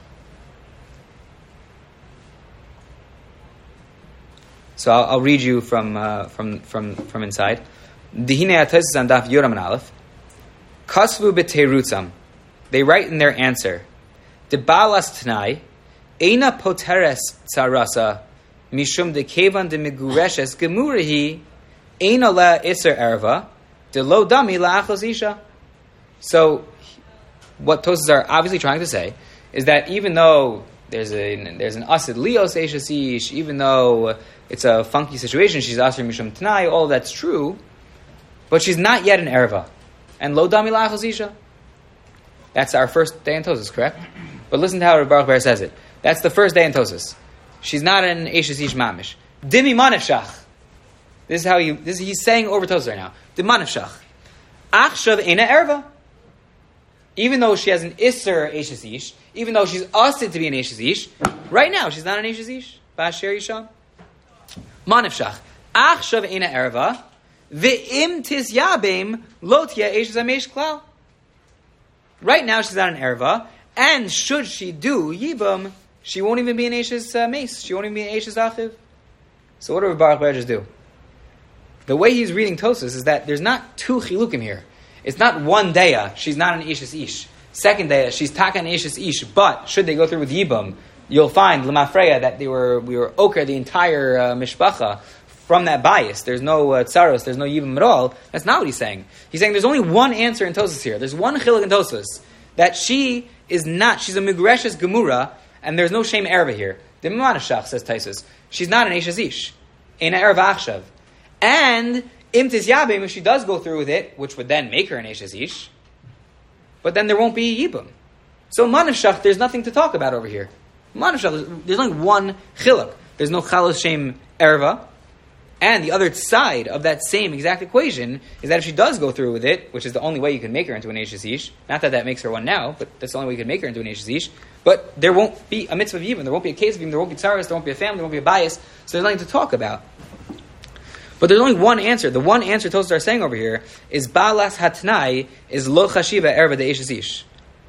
So I'll read you from inside. Dihine Taisvis on Daf Yoram and Aleph. Kasvu b'teirutzam. They write in their answer, De balas Tanai, Eina poteres tzarasa, mishum de kevan de migureshes gemurahi, Eina la iser erva, de lo dami la achos isha. So, what Tosas are obviously trying to say is that even though there's an asid lios eishes ish, even though it's a funky situation, she's asher mishum Tanai, all that's true, but she's not yet an erva. And lo dami la achos isha. That's our first day in Tosas, correct? But listen to how Baruch Ber says it. That's the first day in Tosas. She's not an Eishes Ish Mamish. Dimi manefshach. He's saying over Tosas right now. Dimi manefshach. Achshav ena erva. Even though she has an Isser Eishes Ish, even though she's asked to be an Eishes Ish, right now she's not an Eishes Ish. Ba'asher Yisham. Manefshach. Achshav ena erva. Ve'im tis yabim lotia Eishes Amesh klal. Right now, she's not an erva, and should she do yibam, she won't even be an Eishes mace. She won't even be an Eishes achiv. So what do Baruch Ber just do? The way he's reading Tosas is that there's not 2 chilukim here. It's not one daya, she's not an Eishes ish. Second daya, she's taka an Eishes ish. But should they go through with yibam, you'll find lemafreya that we were oker the entire mishpacha from that bias. There's no tsaros, there's no yibam at all. That's not what he's saying. He's saying there's only one answer in Tosas here. There's one chiluk in Tosas, that she is not, she's a migreshes gemura, and there's no shame erva here. The Mimanashach says Taisus, she's not an Eishes Ish, in erva achshav. And imtis yabim, if she does go through with it, which would then make her an Eishes Ish, but then there won't be yibam. So Manashach, there's nothing to talk about over here. Manashach, there's only one chiluk. There's no chalos shame erva. And the other side of that same exact equation is that if she does go through with it, which is the only way you can make her into an Eishes Ish, not that makes her one now, but that's the only way you can make her into an Eishes Ish, but there won't be a mitzvah of Yibam, there won't be a case of Yibam, there won't be tzaras, there won't be a family, there won't be a bias, so there's nothing to talk about. But there's only one answer. The one answer Tosas are saying over here is Balas Hatnai is Lo Chashiva Erva de Eishes Ish.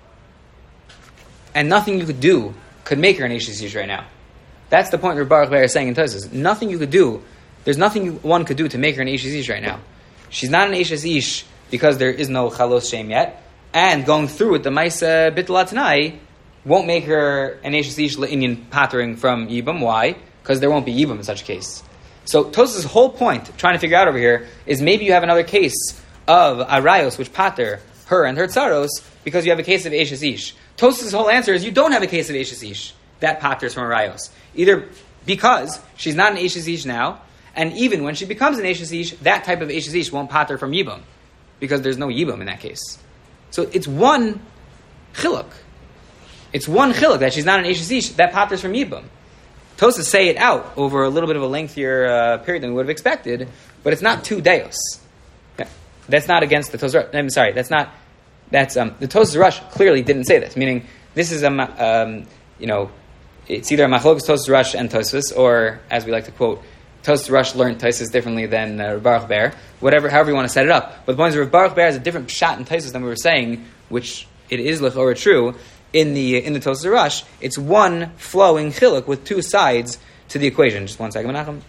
And nothing you could do could make her an Eishes Ish right now. That's the point where Baruch Ber is saying in Tosas. Nothing you could do. There's nothing one could do to make her an Eishes Ish right now. She's not an Eishes Ish because there is no Chalos Shem yet, and going through with the Maisa Bittul Tanai won't make her an Eishes Ish Le'inyan pattering from Yibam. Why? Because there won't be Yibam in such a case. So Tosas' whole point, trying to figure out over here, is maybe you have another case of Arayos which pater her and her tzaros because you have a case of Eishes Ish. Tosas' whole answer is you don't have a case of Eishes Ish that paters from Arayos. Either because she's not an Eishes Ish now, and even when she becomes an Eishes Ish, that type of Eishes Ish won't pater from Yibam, because there's no Yibam in that case. So it's one chiluk. It's one chiluk that she's not an Eishes Ish that paters from Yibam. Tosas say it out over a little bit of a lengthier period than we would have expected, but it's not 2 deos. Yeah. That's not against the Tosas Rush. I'm sorry, that's not. That's the Tosas Rush clearly didn't say this. Meaning, this is it's either a Machlokas Tosas Rush and Tosfos, or as we like to quote, Tosas Rush learned Tosfos differently than Baruch Ber. However you want to set it up. But the point is, Rav Baruch Ber has a different pshat in Tosfos than we were saying, which it is l'chora true in the Tosas Rush. It's one flowing chiluk with two sides to the equation. Just 1 second, Menachem.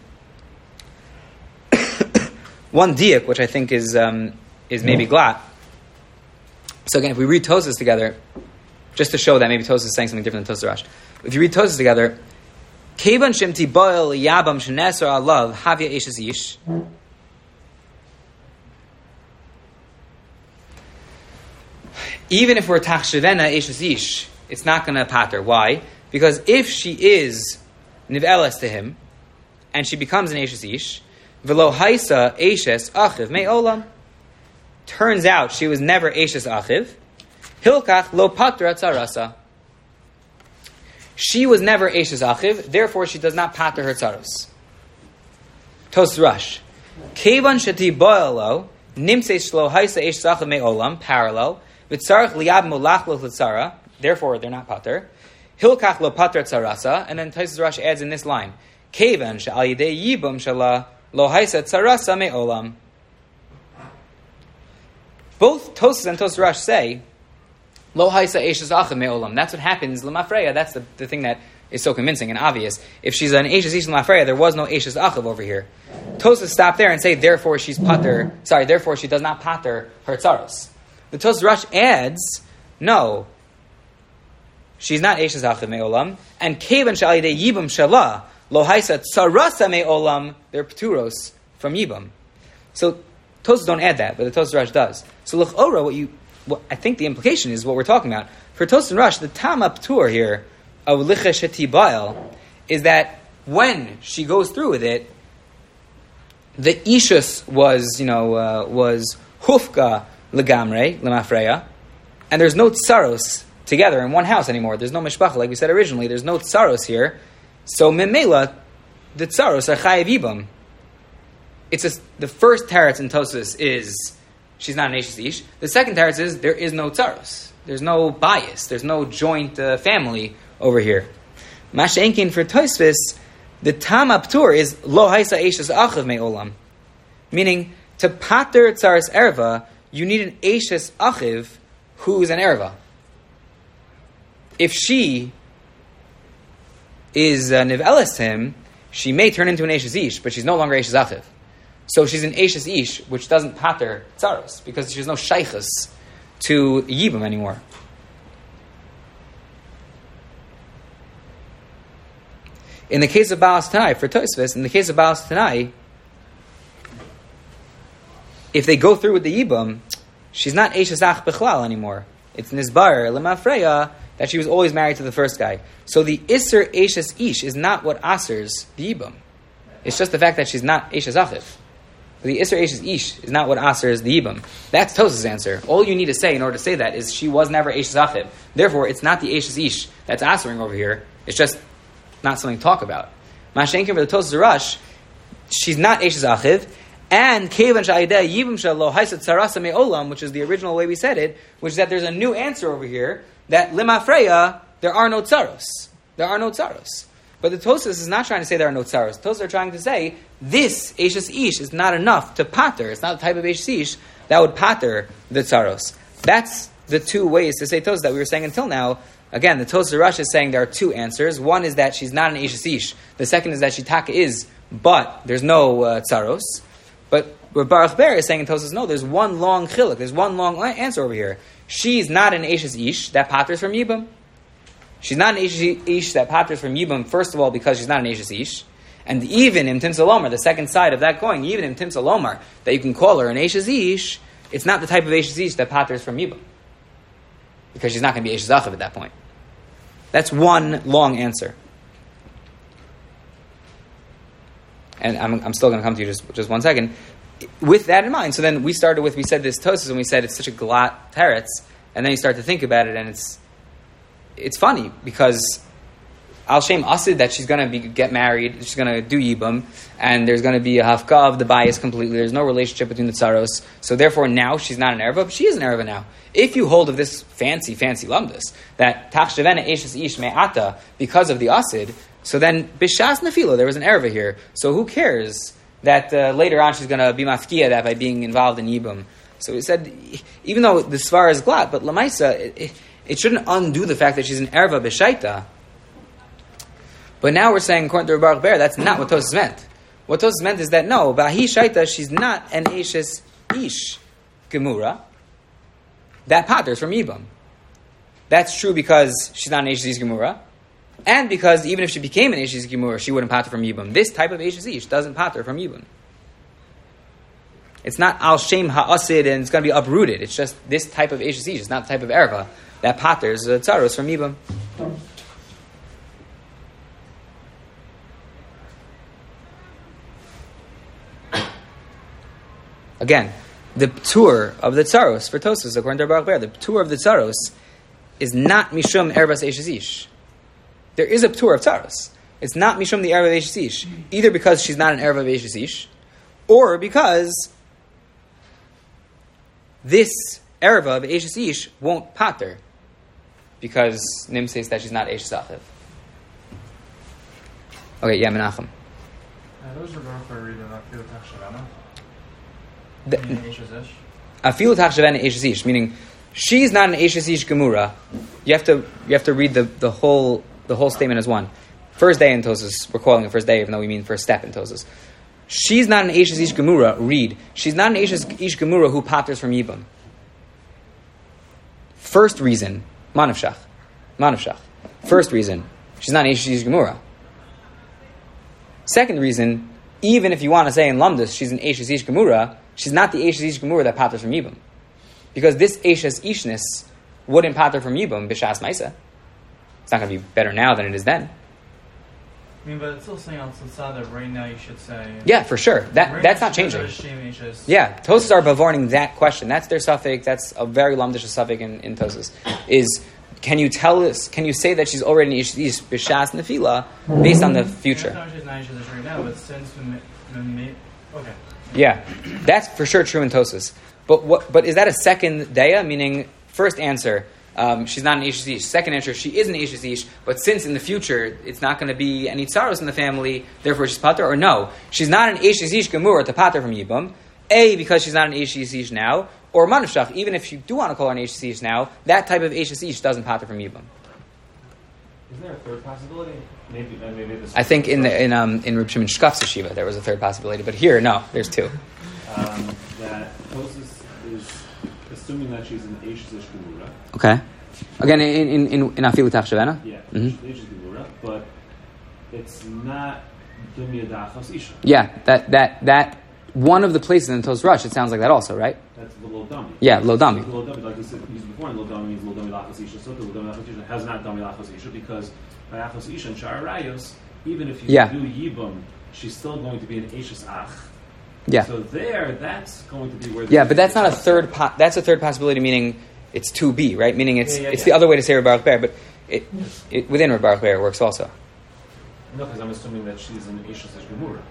One diak, which I think is maybe glat. So again, if we read Tosas together, just to show that maybe Tosas is saying something different than Tosas Rush. If you read Tosas together, Kevan Shimti Boil Yabam Shenesar Alav Havya Eshes Ish. Even if we're Tachshevena Eshes Ish, it's not going to pater. Why? Because if she is Niveles to him, and she becomes an Eshes Ish, Velo Haisa Eshes Achiv Me Olam. Turns out she was never Eshes Achiv. Hilkach Lo Pater Atzarasa. She was never Eshes Achiv, therefore she does not pater her tzaros. Tos Rush. Kevan Shati Boelo, Nimse Shlo Haisa Eshes Achiv Me Olam, parallel, Vitzarach Liab Molach Lo Tzara, therefore they're not pater. Hilkach Lo Pater Tzarasa, and then Tos Rush adds in this line, Kevan Sha'al Yidei Yibum Shala Lo Haisa Tzarasa Me Olam. Both Tosas and Tos Rush say, Lo haisa eshes achiv me'olam. That's what happens l'mafreya. That's the thing that is so convincing and obvious. If she's an eshes ish l'mafreya, there was no eshes achiv over here. Tosas stop there and say, therefore she's pater. Sorry, therefore she does not pater her tzaros. The Tosas Rush adds, no, she's not eshes achiv me'olam. And kevan sha'alidei yibam shala lo haisa tzarasa me'olam. They're pturos from yibam. So Tosas don't add that, but the Tosas Rush does. So l'chora, what I think the implication is what we're talking about. For Tosas and Rush, the Tam Aptur here of Licha Sheti Baal is that when she goes through with it, the Ishus was Hufka Legamre, Lemafreya, and there's no Tsaros together in one house anymore. There's no Mishpacha, like we said originally. There's no Tsaros here. So Memela, the Tsaros are Chayev Yibam. The first teretz in Tosas is she's not an Eshes Ish. The second teretz is there is no tzaros. There's no bias. There's no joint family over here. Masha'enkin for Tosfos, the Tam Aptur is Lo Haisa Eshes Achiv Me'olam. Meaning, to pater tzaros erva, you need an Eshes Achiv who's an erva. If she is Niveles to him, she may turn into an Eshes Ish, but she's no longer Eshes Achiv. So she's an Eshes Ish, which doesn't pater tzaros, because she's no shaychus to Yibam anymore. In the case of Baal Tanai, for Tosfos, in the case of Baal Tanai, if they go through with the Yibam, she's not Eshes Ach Bechlal anymore. It's Nizbar, Lemafreya, that she was always married to the first guy. So the Isser Eshes Ish is not what asers the Yibam. It's just the fact that she's not Eshes Achiv. The Isser Eshes Ish is not what Aser is the Yibam. That's Tosas' answer. All you need to say in order to say that is she was never Eshes Achiv. Therefore, it's not the Eshes Ish that's Asering over here. It's just not something to talk about. Mashenkin for the Tosas Rush, she's not Eshes Achiv, and Kevan Sha'ideh Yibam Shalo Haisat Sarasa Me'olam, which is the original way we said it, which is that there's a new answer over here, that Limafreya, there are no tzaros. There are no tzaros. But the Tosas is not trying to say there are no tzaros. Tosas are trying to say this Eshes Ish is not enough to pater. It's not the type of Eshes Ish that would pater the tzaros. That's the two ways to say Tosas that we were saying until now. Again, the Tosas Rush is saying there are two answers. One is that she's not an Eshes Ish. The second is that she taka is, but there's no tzaros. But Baruch Ber is saying in Tosas, no, there's one long chiluk. There's one long answer over here. She's not an Eshes Ish that paters from Yibam. She's not an Eshes Ish that paters from Yibam, first of all, because she's not an Eshes Ish. And even in Tim Salomar, the second side of that coin, even in Tim Salomar, that you can call her an Eshes Ish, it's not the type of Eshes Ish that paters from Yibam. Because she's not going to be Eshes Achiv at that point. That's one long answer. And I'm still going to come to you just 1 second. With that in mind, so then we said this Tosas, and we said it's such a glat teretz, and then you start to think about it, and it's funny, because Al Shem Asid that she's going to get married, she's going to do Yibam, and there's going to be a Hafka of the bias completely. There's no relationship between the Tsaros. So therefore now she's not an Erva, but she is an Erva now. If you hold of this fancy Lamdus, that Tachshavena Eshes Ish Me'ata, because of the Asid, so then Bishas Nefilo, there was an Erva here. So who cares that later on she's going to be Mafkia that by being involved in Yibam? So he said, even though the Svar is Glat, but Lamaisa, it shouldn't undo the fact that she's an Erva B'Shaita. But now we're saying, according to Baruch Ber, that's not what Tosas meant. What Tosas meant is that no, Bahi Shaita, she's not an Eshes Ish Gemura. That patters from Yibam. That's true because she's not an Eshes Ish Gemura, and because even if she became an Eshes Gemura, she wouldn't patter from Yibam. This type of Eshes Ish doesn't patter from Yibam. It's not Al Shem Ha'asid and it's going to be uprooted. It's just this type of Eshes Ish. It's not the type of Erva that patters Tzaros from Yibam. Again, the tour of the Tsaros for Tosfos, according to Baruch Ber, the tour of the Tsaros is not Mishum Erbas Eshes Ish. There is a tour of Tsaros. It's not Mishum the Erva of Eshes Ish, either because she's not an Erva of Eshes Ish, or because this Erva of Eshes Ish won't pater, because Nim says that she's not Eshes Achiv. Okay, yeah, Menachem. Those are Baruch Ber reading that Field Tachshavena. Afilu Tachshavena Eshes Ish, meaning she's not an Eshes Ish Gemura. You have to read the whole statement as one. First day in Tosas, we're calling it first day, even though we mean first step in Tosas. She's not an Eshes Ish Gemura. Read, she's not an Eshes Ish Gemura who patters from Yibam. First reason, Manavshach. First reason, she's not an Eshes Ish Gemura. Second reason, even if you want to say in Lamdus she's an Eshes Ish Gemura, she's not the Eshes Ish Gemura that patters from Yibam. Because this Eshes Ishness wouldn't patter from Yibam, B'Shas Maisa. It's not going to be better now than it is then. I mean, but it's still saying on Tzad that right now you should say... Yeah, for sure. That's not changing. Yeah, Tosas are bevarning that question. That's their suffix. That's a very lamdish suffix in Tosas. Is, can you tell us, can you say that she's already in Eshes B'Shas Nefila based on the future? Yeah, she's not Eshes right now, but since... Okay. Yeah, that's for sure true in Tosas. But is that a second daya? Meaning, first answer, she's not an Eshes Ish. Second answer, she is an Eshes Ish, but since in the future it's not going to be any tsaros in the family, therefore she's pater, or no, she's not an Eshes Ish Gemura to pater from Yibam, A, because she's not an Eshes Ish now, or Manushach, even if you do want to call her an Eshes Ish now, that type of Eshes Ish doesn't pater from Yibam. Is there a third possibility? Maybe this. I think in Reb Shimon Shkaf's yeshiva there was a third possibility, but here no, there's two. That Tosas is assuming that she's an Eshes Ish Gemura. Okay. Again, in Afilu Tachshavena. Yeah, Eshes Gemura, but it's not Dumya Dachos Isha. Yeah, that one of the places in Tos Rush, it sounds like that also, right? That's the Lo Dami. Yeah, Lo Dami. Lo Dami, like we said before, Lo Dami means Lo Dami Lachos Isha. So the Lo Dami Lachos Isha has not Dami Lachos Isha because by Achos Isha and Shara Rayos, even if you do Yibam, she's still going to be an Eshes Ach. Yeah. So that's going to be where. Yeah, but that's not a third. That's a third possibility, meaning it's 2B, right? Meaning it's the other way to say Baruch Ber, but it within Baruch Ber it works also. No, because I'm assuming that she's an Eshes Ish Gemura.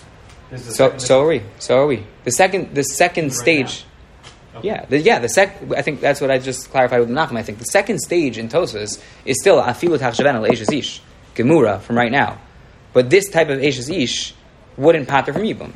So are we. The second stage. Okay. I think that's what I just clarified with Menachem. I think the second stage in Tosas is still Afilu Tachshavena Eshes Ish Gemura from right now, but this type of Eshes Ish wouldn't pater from Yibam.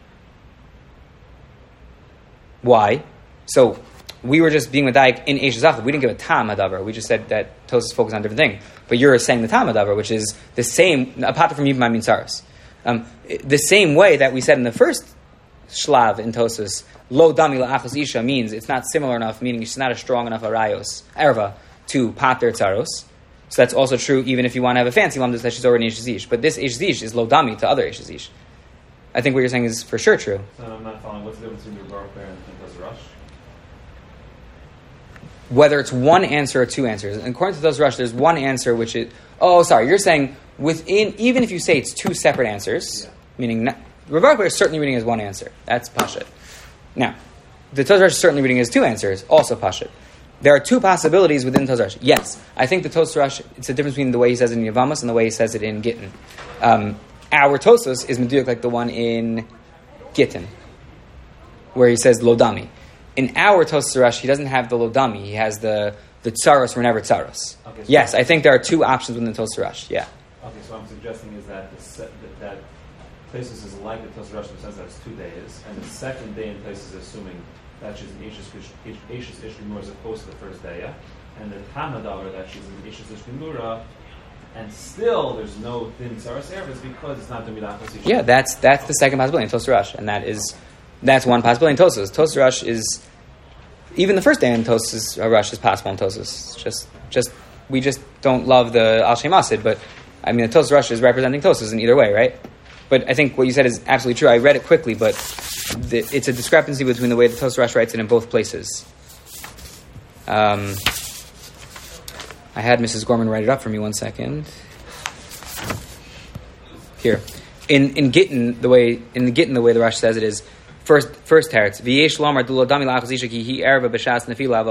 Why? So we were just being medayik in Eshes Achiv. We didn't give a tam hadavar. We just said that Tosas focused on a different thing. But you're saying the tam hadavar, which is the same. A pater from Yibam I mean saras. The same way that we said in the first shlav in Tosas, lo dami la'achos isha means it's not similar enough, meaning she's not a strong enough arayos, erva, to pater tzaros. So that's also true even if you want to have a fancy lamdas that she's already in Eshes Ish. But this Eshes Ish is lo dami to other Eshes Ish. I think what you're saying is for sure true. So I'm not following. What's the difference between the Baruch Ber and Tos Rush? Whether it's one answer or two answers. And according to Tos Rush, there's one answer which is... Oh, sorry. You're saying within... Even if you say it's two separate answers, meaning... Baruch Ber is certainly reading as one answer. That's Pashut. Now, the Tos Rush is certainly reading as two answers, also Pashut. there are two possibilities within Tos Rush. Yes, I think the Tos Rush, it's the difference between the way he says it in Yavamas and the way he says it in Gittin. Our Tosos is Meduyuk like the one in Gittin, where he says Lodami. In our Tos Rush, he doesn't have the Lodami. He has the Tsaros whenever Tsaros. Okay, so yes, I think there are two options within the Tos Rush. Yeah. Okay, so what I'm suggesting is that that places is like the Tos Rush in the sense that it's 2 days, and the second day in places is assuming that she's an Eishes Ishrimur as opposed to the first day, yeah? And the Tamadavar that she's an Eishes Ishrimura, and still there's no thin Tsaros Erev because it's not the Milah Chosisha. Yeah, that's the second possibility in Tos Rush, and that's one possibility in Tosos. Tos Rush is even the first day in Tos Rush is possible in Tosos. Just we just don't love the Al Shem Asid, but I mean the Tos Rush is representing Tosos in either way, right? But I think what you said is absolutely true. I read it quickly, but it's a discrepancy between the way the Tos Rush writes it in both places. I had Mrs. Gorman write it up for me 1 second. Here, in Gittin, the way the Rush says it is first teretz. V'yesh lomar dulo dami la'achos isha ki hi erva b'shas nefila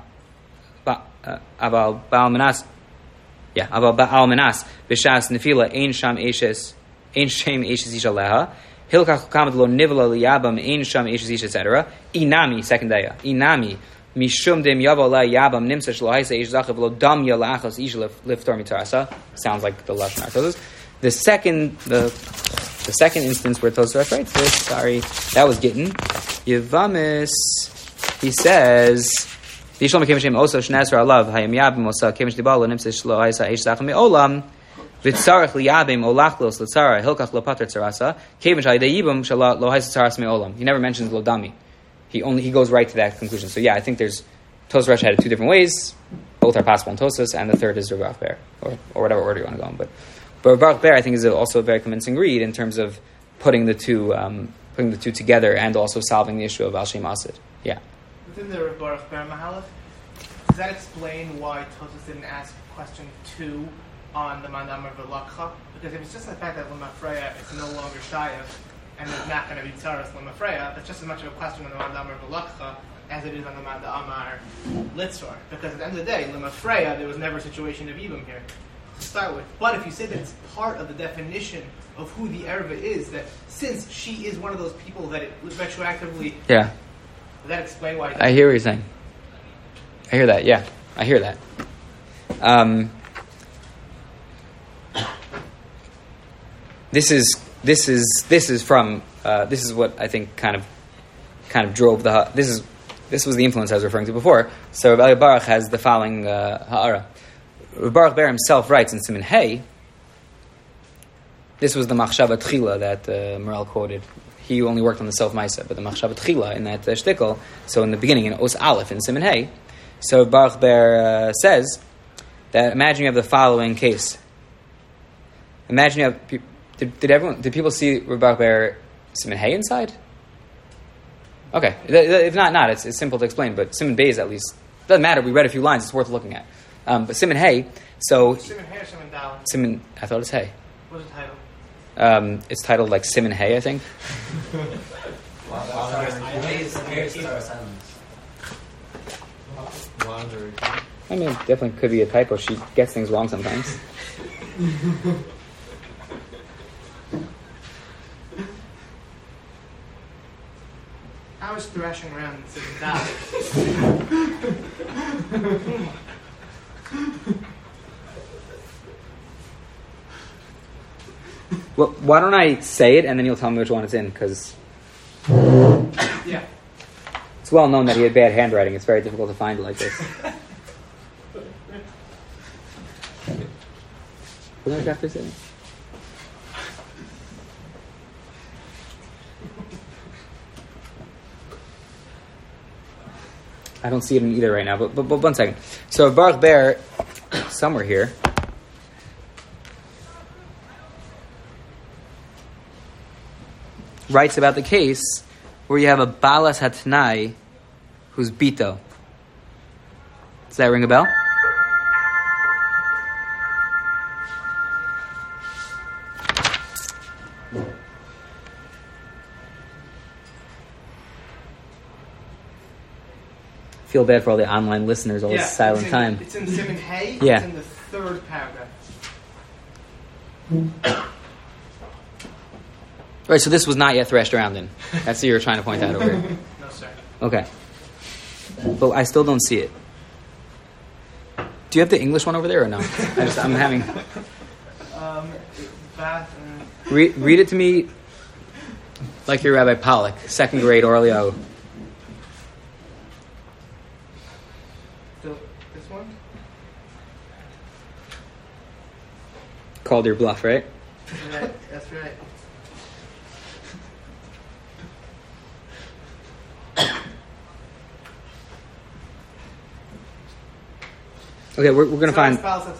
aval ba'al menas. Yeah, aval ba'al menas b'shas nefila ein sham eshes. Ein shem eshes isha leha. Hilkach kamat lo nivla liyabam ein sham eshes isha etc. Inami second daya. Inami mishum dem yavo la yabam nimsa shlo haisa esh zachav lo dam ya la'achos isha liftor mitarasa. Sounds like the lashon artozos. The second instance where Tos Rush writes this, sorry, that was Gittin. Yevamis, he says, Yishlom Kemesh Shem Oso Shnesra Alav Hayam Yabim Osa Kemesh Dibalo Nimsa Shlo Haisa Eish Zachem Me'olam V'tzarech Liyabim Olachlos L'tzara Hilkach Lo Pater Tzarasa Kemesh Hayda Yibim Shala Lo Haisa Tzaras Me'olam. He never mentions Lo Dami. He goes right to that conclusion. So yeah, I think Tos Rush had it two different ways. Both are possible in Tosos, and the third is Rav Ber, or whatever order you want to go in. But Baruch Ber, I think, is also a very convincing read in terms of putting the two together and also solving the issue of Al Shem Asid. Yeah. Within the Baruch Ber Mahalach, does that explain why Tosos didn't ask question 2 on the Mandamar V'Lakcha? Because if it's just the fact that Lema Freya is no longer Shayav and there's not going to be Tzaras Lema Freya, it's just as much of a question on the Mandamar V'Lakcha as it is on the Mandamar Litzor. Because at the end of the day, Lema Freya, there was never a situation of Yibam here to start with. But if you say that it's part of the definition of who the Erva is, that since she is one of those people that it retroactively... Yeah. Does that explain why... I hear what you're saying. I hear that, yeah. I hear that. This is what I think kind of drove the... This was the influence I was referring to before. So Rav Elia Baruch has the following ha'ara. Rav Baruch Ber himself writes in Siman Hey, this was the Machshava Tchila that Morel quoted. He only worked on the Self Maisa, but the Machshava Tchila in that shtickle, so in the beginning, in Os Aleph, in Siman Hey, so Baruch Ber says that imagine you have the following case. Imagine you have... Did people see Rav Baruch Ber Siman Hey inside? Okay. If not, it's simple to explain, but Siman Beis at least. Doesn't matter, we read a few lines, it's worth looking at. But Siman Hey, so... Siman Hey or Siman Dal? Siman, I thought it's Hey. What's the title? It's titled like Siman Hey, I think. I mean, it definitely could be a typo. She gets things wrong sometimes. I was thrashing around and sitting down. Well, why don't I say it and then you'll tell me which one it's in, because yeah, it's well known that he had bad handwriting. It's very difficult to find it like this. What did I have to say? I don't see it in either right now, but 1 second. So Baruch Ber, somewhere here, writes about the case where you have a Balas Hatnai who's Bito. Does that ring a bell? feel bad for all the online listeners, all this silent time. It's in Siman Hay. Yeah. It's in the third paragraph. Right, so this was not yet threshed around in. That's what you were trying to point out over here. No, sir. Okay. But I still don't see it. Do you have the English one over there or no? I'm having... Read it to me like you're Rabbi Pollack, second grade Orleo. This one? Called your bluff, right? Right, that's right. Okay, we're going to find...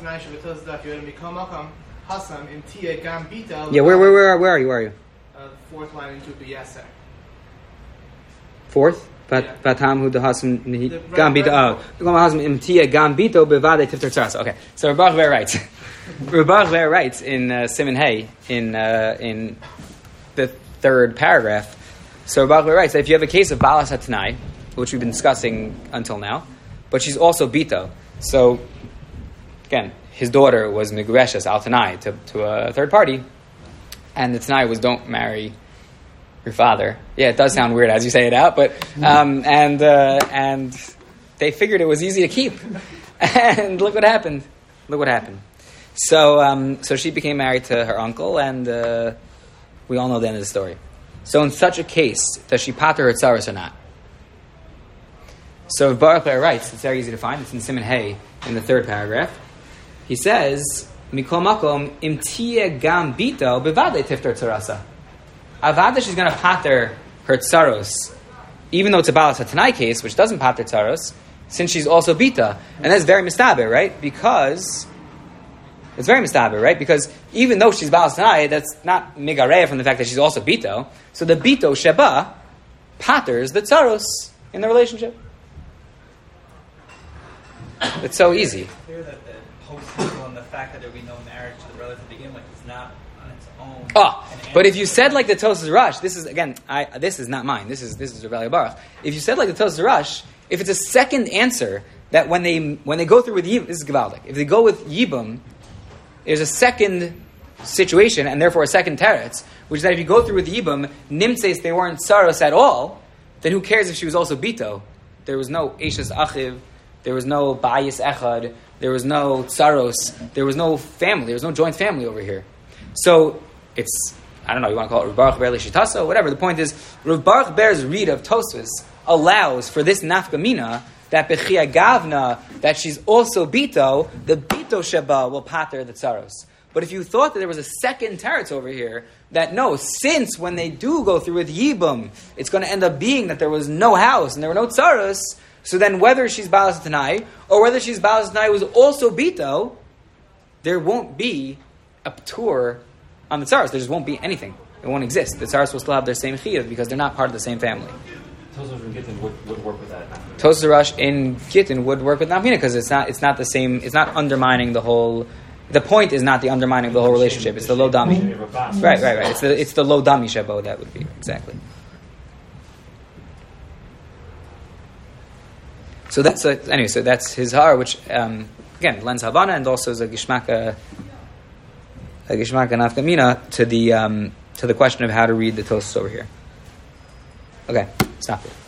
Yeah, where are you? Fourth line into B'yaseh. Fourth? Batam hu dehasam gambito. Imtia gambito bevade tifter tzaras. Okay, so Rabbi Ber writes. Rabbi Ber writes in Siman Hay in the third paragraph. So Rabbi Ber writes that if you have a case of Balas HaTanai, which we've been discussing until now, but she's also Bito. So again, his daughter was Migreshes Al Tanai to a third party, and the Tanai was don't marry your father. Yeah, it does sound weird as you say it out, but and they figured it was easy to keep, and look what happened. So she became married to her uncle, and we all know the end of the story. So in such a case, does she pater her tzaros or not? So Baruch Ber writes, it's very easy to find. It's in Siman Hay in the third paragraph. He says, "Mikol makom imtia gam bito bevade tiftar tzarasa." Avada, she's going to pater her tzaros, even though it's a Balas HaTanai case, which doesn't pater tzaros, since she's also bita, and that's very mistaber, right? Because it's very mistaber, right? Because even though she's Balas HaTanai, that's not migareya from the fact that she's also bito. So the bito sheba paters the tzaros in the relationship. It's so easy. It's clear that the post-legal and the fact that there will be no marriage to the brother to begin with is not on its own. But if you said like the Tosas Rush, this is again, this is not mine. This is Rabbi Baruch. If you said like the Tosas Rush, if it's a second answer that when they go through with Yibum, this is Gavaldik. If they go with Yibum, there's a second situation and therefore a second teretz, which is that if you go through with Yibum, Nimtzeis they weren't Saros at all, then who cares if she was also Bito? There was no Eishes Achiv. There was no Bayis Echad. There was no Tsaros. There was no family. There was no joint family over here. So it's, I don't know, you want to call it Rav Baruch Ber Lishitaso, whatever. The point is, Rav Baruch Ber's read of Tosfos allows for this nafkamina that Bechia Gavna, that she's also Bito, the Bito Sheba will pater the Tsaros. But if you thought that there was a second teretz over here, that no, since when they do go through with Yibum, it's going to end up being that there was no house and there were no Tsaros. So then whether she's Balas HaTanai or whether she's Balas HaTanai was also Bito, there won't be a tour on the Tsaros. There just won't be anything. It won't exist. The Tsaros will still have their same chiyuv because they're not part of the same family. Tosas in Gittin would work with that. Tosas Rush in Gittin would work with Nafmina because it's not the same. It's not undermining the whole. The point is not the undermining of the whole relationship. It's the low dami. Right. It's the low dami shebo that would be exactly. So that's anyway. So that's his har, which again lends havana and also is a gishmaka nafkamina to the question of how to read the Tosas over here. Okay, stop it.